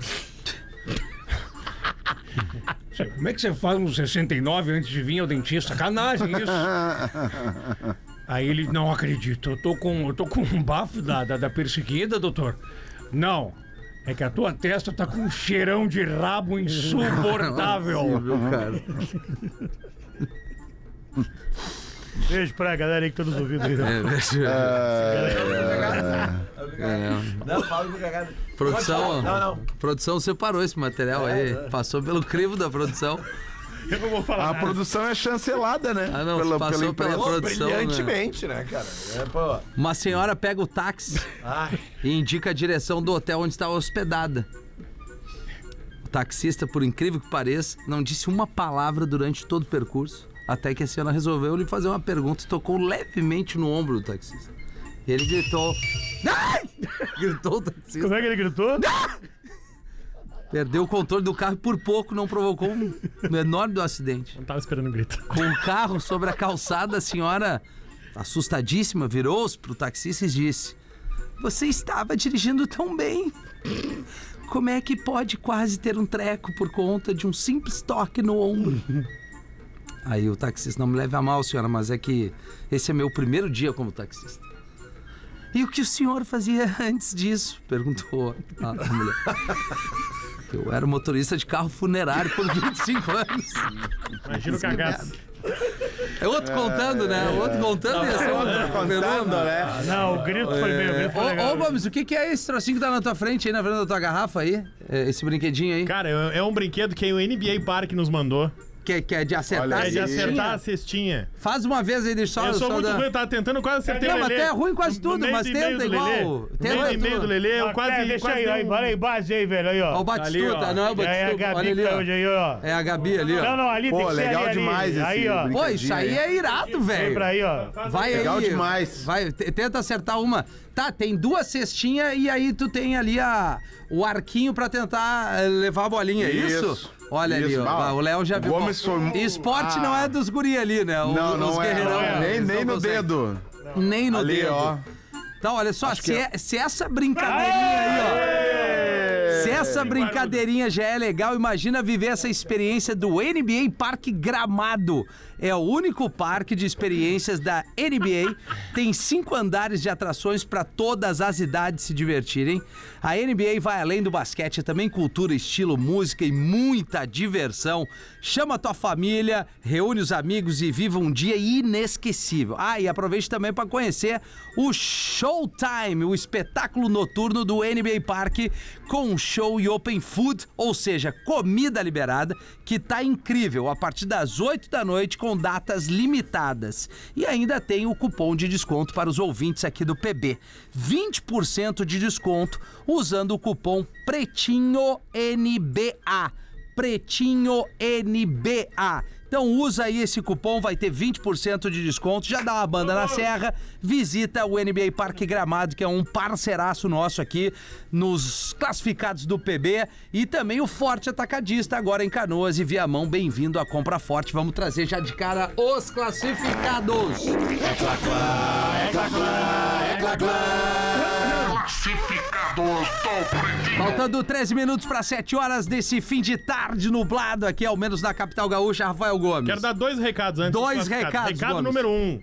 Como é que você faz um 69 antes de vir ao dentista? Sacanagem isso! Aí ele: não acredito, eu tô com um bafo da perseguida, doutor. Não. É que a tua testa tá com um cheirão de rabo insuportável. Beijo pra galera aí que tá nos ouvindo aí. Né? Não, fala com cagada. Produção, Não. produção separou esse material aí. Passou pelo crivo da produção. Eu não vou falar A nada. produção é chancelada, né? Ah, não, passou pela empresa. produção, né? Brilhantemente, né, cara? Pô. Uma senhora pega o táxi e indica a direção do hotel onde está hospedada. O taxista, por incrível que pareça, não disse uma palavra durante todo o percurso, até que a senhora resolveu lhe fazer uma pergunta e tocou levemente no ombro do taxista. E ele gritou... Ai! Gritou o taxista. Como é que ele gritou? Perdeu o controle do carro e por pouco não provocou um menor do acidente. Não tava esperando o grito. Com o carro sobre a calçada, a senhora, assustadíssima, virou-se pro taxista e disse: você estava dirigindo tão bem. Como é que pode quase ter um treco por conta de um simples toque no ombro? Aí o taxista: não me leve a mal, senhora, mas é que esse é meu primeiro dia como taxista. E o que o senhor fazia antes disso? Perguntou a mulher. Eu era motorista de carro funerário por 25 anos. Imagina o cagaço. É outro contando, né? Outro contando ia ser outro fenômeno. Não, o grito foi meio. O grito foi legal. Ô, Gomes, o que é esse trocinho que tá na tua frente aí, na frente da tua garrafa aí? Esse brinquedinho aí? Cara, é um brinquedo que o NBA Park nos mandou. Que é de acertar Olha a É de aí. cestinha? acertar a cestinha. Faz uma vez aí, deixa Eu sou muito dar- ruim, eu tava tentando quase acertar Não, o mas Lelê. até é ruim quase tudo, No meio mas do tenta e-mail do igual. Lelê. Tenta No meio do tudo. e-mail do Lelê, eu quase... Deixa quase aí, dei aí, um- olha aí, base aí, velho. Aí, Ó, o ó. Batistuta, não é o É a Batistuta, Gabi olha que ali, tá ó. hoje aí, ó. É a Gabi ali, ó. Não, ali Pô, tem que ser legal ali, demais ali. esse Aí, ó. Pô, isso aí é irado, Vem velho. pra aí, ó. Vai Legal aí. demais. Vai, tenta acertar uma. Tá, tem 2 cestinhas e aí tu tem ali o arquinho pra tentar levar a bolinha, é isso? Olha ali, ó. O Léo já viu. Esporte não é dos guri ali, né? Não é. Nem no dedo. Nem no ali, dedo. Ó. Então, olha só, se essa brincadeirinha aí, ó. Se essa brincadeirinha já é legal, imagina viver essa experiência do NBA Parque Gramado. É o único parque de experiências da NBA. Tem 5 andares de atrações para todas as idades se divertirem. A NBA vai além do basquete, é também cultura, estilo, música e muita diversão. Chama a tua família, reúne os amigos e viva um dia inesquecível. E aproveite também para conhecer o Showtime, o espetáculo noturno do NBA Parque com show e open food, ou seja, comida liberada, que tá incrível, a partir das 8 da noite com datas limitadas. E ainda tem o cupom de desconto para os ouvintes aqui do PB. 20% de desconto usando o cupom PRETINHONBA. PRETINHONBA. Então usa aí esse cupom, vai ter 20% de desconto. Já dá uma banda na serra, visita o NBA Parque Gramado, que é um parceiraço nosso aqui nos classificados do PB, e também o Forte Atacadista agora em Canoas e Viamão. Bem-vindo à Compra Forte. Vamos trazer já de cara os classificados. Faltando 13 minutos para 7 horas desse fim de tarde nublado aqui, ao menos na capital gaúcha, Rafael Gomes. Quero dar 2 recados antes. 2 recados, Recado Gomes. número 1.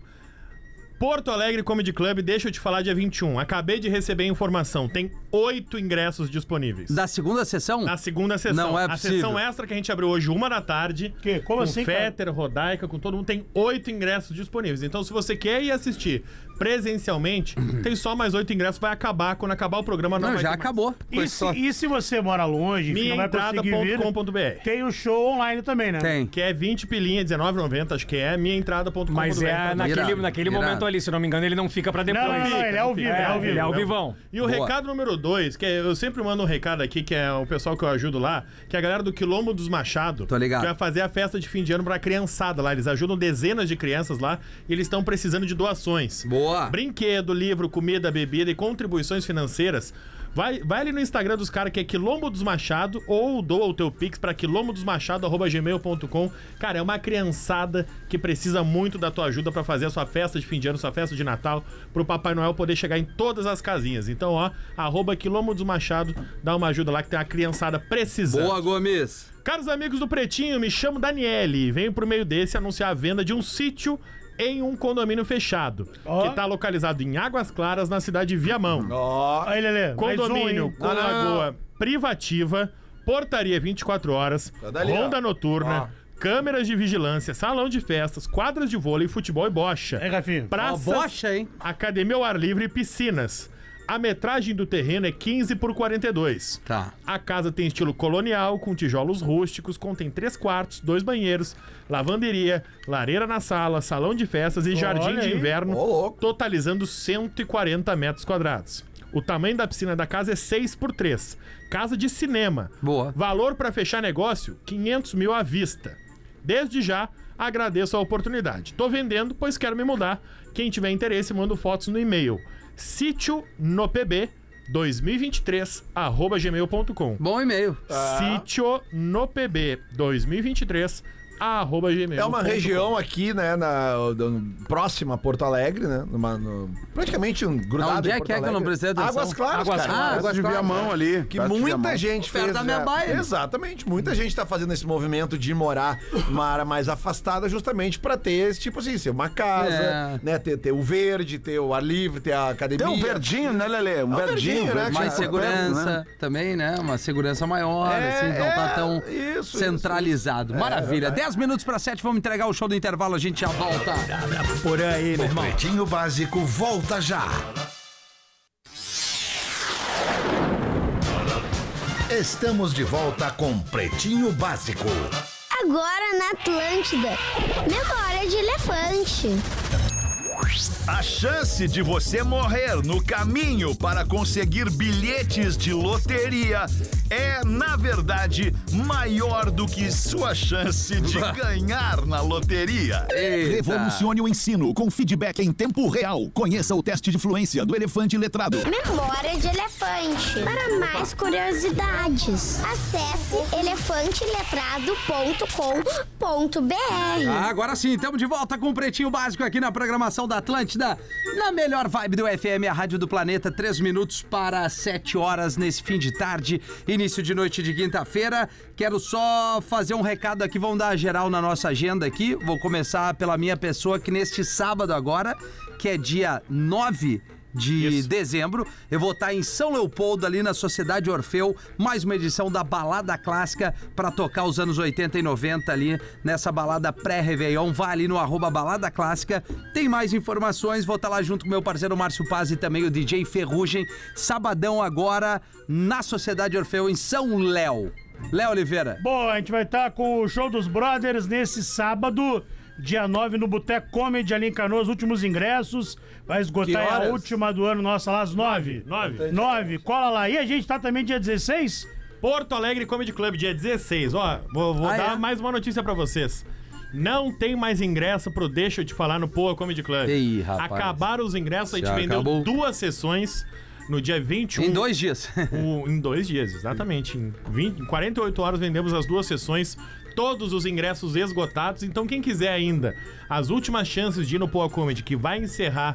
Porto Alegre Comedy Club, deixa eu te falar, dia 21. Acabei de receber a informação. Tem 8 ingressos disponíveis. Da segunda sessão? Na segunda sessão. Não é a possível. sessão extra que a gente abriu hoje, 1h, Que? Como com assim, Fetter, Rodaica, com todo mundo, tem 8 ingressos disponíveis. Então, se você quer ir assistir presencialmente, tem só mais 8 ingressos. Vai acabar. Quando acabar o programa, não vai já ter mais. acabou. E se você mora longe, que não vai conseguir vir, Minhaentrada.com.br. tem o show online também, né? Tem. Que é 20 pilinha, R$19,90, acho que é minhaentrada.com.br. Mas é naquele Irado. momento ali, se não me engano, ele não fica pra depois. Não, ele é ao vivo, Ele é ao vivão. E o recado número 2, que eu sempre mando um recado aqui, que é o pessoal que eu ajudo lá, que é a galera do Quilombo dos Machado. Tô ligado. Que vai fazer a festa de fim de ano pra criançada lá. Eles ajudam dezenas de crianças lá e eles estão precisando de doações. Boa. Brinquedo, livro, comida, bebida e contribuições financeiras. Vai ali no Instagram dos caras, que é Quilombo dos Machado, ou doa o teu pix pra quilombodosmachado@gmail.com. Cara, é uma criançada que precisa muito da tua ajuda pra fazer a sua festa de fim de ano, sua festa de Natal, pro Papai Noel poder chegar em todas as casinhas. Então, ó, @Quilombo dos Machado, dá uma ajuda lá que tem uma criançada precisando. Boa, Gomes. Caros amigos do Pretinho, me chamo Daniele e venho por meio desse anunciar a venda de um sítio em um condomínio fechado, que tá localizado em Águas Claras, na cidade de Viamão. Aí, Lelê, Condomínio com lagoa privativa, portaria 24 horas, ronda noturna, câmeras de vigilância, salão de festas, quadras de vôlei, futebol e bocha. É, Rafinha. Praças, bocha, hein? academia ao ar livre e piscinas. A metragem do terreno é 15 por 42. Tá. A casa tem estilo colonial, com tijolos rústicos, contém 3 quartos, 2 banheiros, lavanderia, lareira na sala, salão de festas e jardim de inverno, totalizando 140 metros quadrados. O tamanho da piscina da casa é 6 por 3. Casa de cinema. Boa. Valor para fechar negócio, 500 mil à vista. Desde já, agradeço a oportunidade. Tô vendendo, pois quero me mudar. Quem tiver interesse, manda fotos no e-mail. Sítio no PB 2023@gmail.com. Bom e-mail. Sítio no PB 2023@gmail.com. É uma região aqui, né, próxima a Porto Alegre, né? Praticamente grudado Onde em é Porto que eu não Alegre. prestei atenção? Águas Claras, Águas cara. Claras. Águas de Claras, Viamão né? ali. Que perto de muita Viamão. gente fez. Perto da minha baia. Exatamente. Muita gente tá fazendo esse movimento de morar numa área mais afastada justamente pra ter esse tipo assim, ser uma casa, né? Ter o verde, ter o ar livre, ter a academia. Tem um verdinho, né, Lelê? Um verdinho, verdinho, né? Mais Tipo, segurança perto, né? também, né? Uma segurança maior, assim, não tá tão isso, centralizado. Maravilha. 10 minutos para 7, vamos entregar o show do intervalo, a gente já volta. Por aí, meu O irmão. Pretinho Básico volta já. Estamos de volta com Pretinho Básico. Agora na Atlântida. Memória de elefante. A chance de você morrer no caminho para conseguir bilhetes de loteria é, na verdade, maior do que sua chance de ganhar na loteria. Revolucione o ensino com feedback em tempo real. Conheça o teste de fluência do Elefante Letrado. Memória de elefante. Para mais curiosidades, acesse elefanteletrado.com.br. Agora sim, estamos de volta com o Pretinho Básico aqui na programação da Atlântida, na melhor vibe do FM, a Rádio do Planeta, 3 minutos para 7 horas nesse fim de tarde, início de noite de quinta-feira. Quero só fazer um recado aqui, vamos dar geral na nossa agenda aqui. Vou começar pela minha pessoa, que neste sábado agora, que é dia 9 de dezembro, eu vou estar em São Leopoldo, ali na Sociedade Orfeu, mais uma edição da Balada Clássica para tocar os anos 80 e 90 ali nessa balada pré-Réveillon. Vá ali no @Balada Clássica, tem mais informações. Vou estar lá junto com meu parceiro Márcio Paz e também o DJ Ferrugem, sabadão agora na Sociedade Orfeu em São Léo. Léo Oliveira. Bom, a gente vai estar com o show dos Brothers nesse sábado, dia 9, no Boteco Comedy, ali em Canoas, últimos ingressos. Vai esgotar a última do ano nossa lá, às 9. 9. Cola lá. E a gente tá também dia 16? Porto Alegre Comedy Club, dia 16. Ó, vou dar mais uma notícia pra vocês. Não tem mais ingresso pro Deixa Eu Te Falar no Poa Comedy Club. Ei, rapaz. Acabaram os ingressos, a gente vendeu 2 sessões no dia 21. Em 2 dias. Em 2 dias, exatamente. Em 48 horas vendemos as 2 sessões. Todos os ingressos esgotados. Então quem quiser ainda as últimas chances de ir no Poa Comedy, que vai encerrar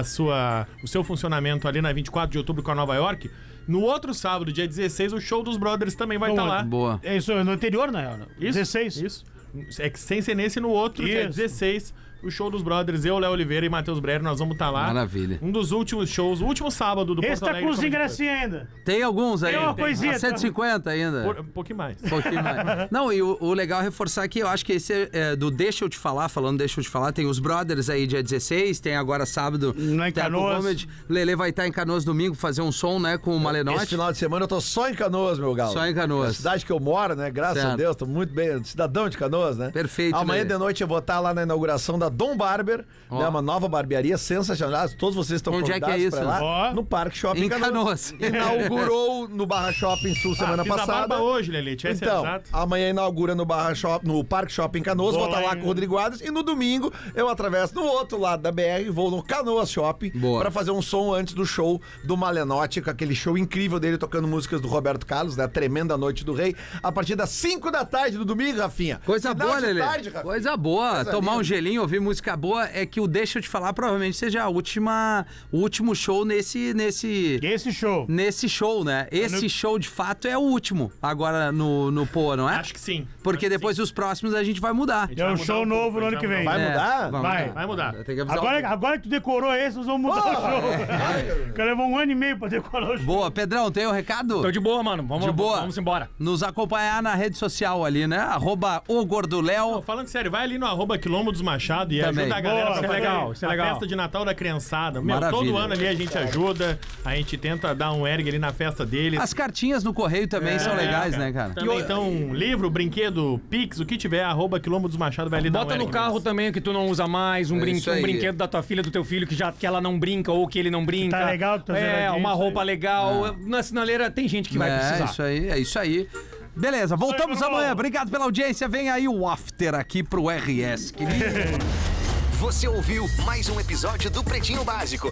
o seu funcionamento ali na 24 de outubro com a Nova York, no outro sábado, dia 16, o show dos Brothers também vai estar lá. Boa. É isso, no anterior, né? Isso, 16. Isso. É que sem ser nesse, no outro, dia 16, o show dos Brothers, eu, Léo Oliveira e Matheus Breyer, nós vamos estar lá. Maravilha. Um dos últimos shows, o último sábado do Esse Porto Alegre. Esse tá com os ingressinhos ainda. Tem alguns aí. Tem uma coisinha. 150 ainda. Um pouquinho mais. Não, e o legal é reforçar que eu acho que esse é do Deixa Eu Te Falar, Deixa Eu Te Falar, tem os Brothers aí dia 16, tem agora sábado. Não, em Canoas. Lelê vai estar em Canoas domingo, fazer um som, né, com o Malenotti. Esse final de semana eu tô só em Canoas, meu galo. Só em Canoas. A cidade que eu moro, né, graças a Deus, tô muito bem, cidadão de Canoas, né? Perfeito. Amanhã Lelê. de noite eu vou estar lá na inauguração da Dom Barber, né, uma nova barbearia sensacional. Todos vocês estão Onde convidados é que é isso? pra lá. No Parque Shopping Em Canoas. Inaugurou no Barra Shopping Sul semana fiz passada. a barba hoje, Lelite, esse Então, é exato. amanhã inaugura no Parque Shopping Canoas, vou estar lá com o Rodrigo Adams, e no domingo eu atravesso no outro lado da BR, vou no Canoas Shopping pra fazer um som antes do show do Malenotti, com aquele show incrível dele tocando músicas do Roberto Carlos, né? Tremenda Noite do Rei, a partir das 5 da tarde do domingo, Rafinha. Coisa boa, Lelê. Coisa boa. Coisa Tomar linda. um gelinho, ouvir música boa, é que o Deixa Eu Te Falar provavelmente seja o último show Esse show. Nesse show, né? Esse show, de fato, é o último agora no Poa, não é? Acho que sim. Porque depois os próximos a gente vai mudar. É um show novo no ano que vem. Vai mudar? Vai mudar. Tem que avisar Agora que tu decorou esse, nós vamos mudar o show. Porque levou 1 ano e meio pra decorar o show. Boa, Pedrão, tem um recado? Tô de boa, mano. De boa. Vamos embora. Nos acompanhar na rede social ali, né? @ogordoléo. Não, falando sério, vai ali no @Quilombo dos Machado e Também. ajuda a galera Boa, pra isso é fazer legal, isso é a legal. festa de Natal da criançada. Meu, Maravilha. todo ano ali a gente ajuda, a gente tenta dar um ergue ali na festa deles. As cartinhas no correio também são legais, né, cara? Também, então, livro, brinquedo, Pix, o que tiver, @Quilombo dos Machado vai ali dar um Bota no ergue carro neles. também o que tu não usa mais, um isso aí. brinquedo da tua filha, do teu filho, que ela não brinca ou que ele não brinca. tá legal, que tá zeradinho, uma isso roupa aí. legal. Na sinaleira tem gente que vai precisar. É isso aí. Beleza, voltamos Bruno. amanhã. Obrigado pela audiência. Vem aí o After aqui pro RS. Você ouviu mais um episódio do Pretinho Básico.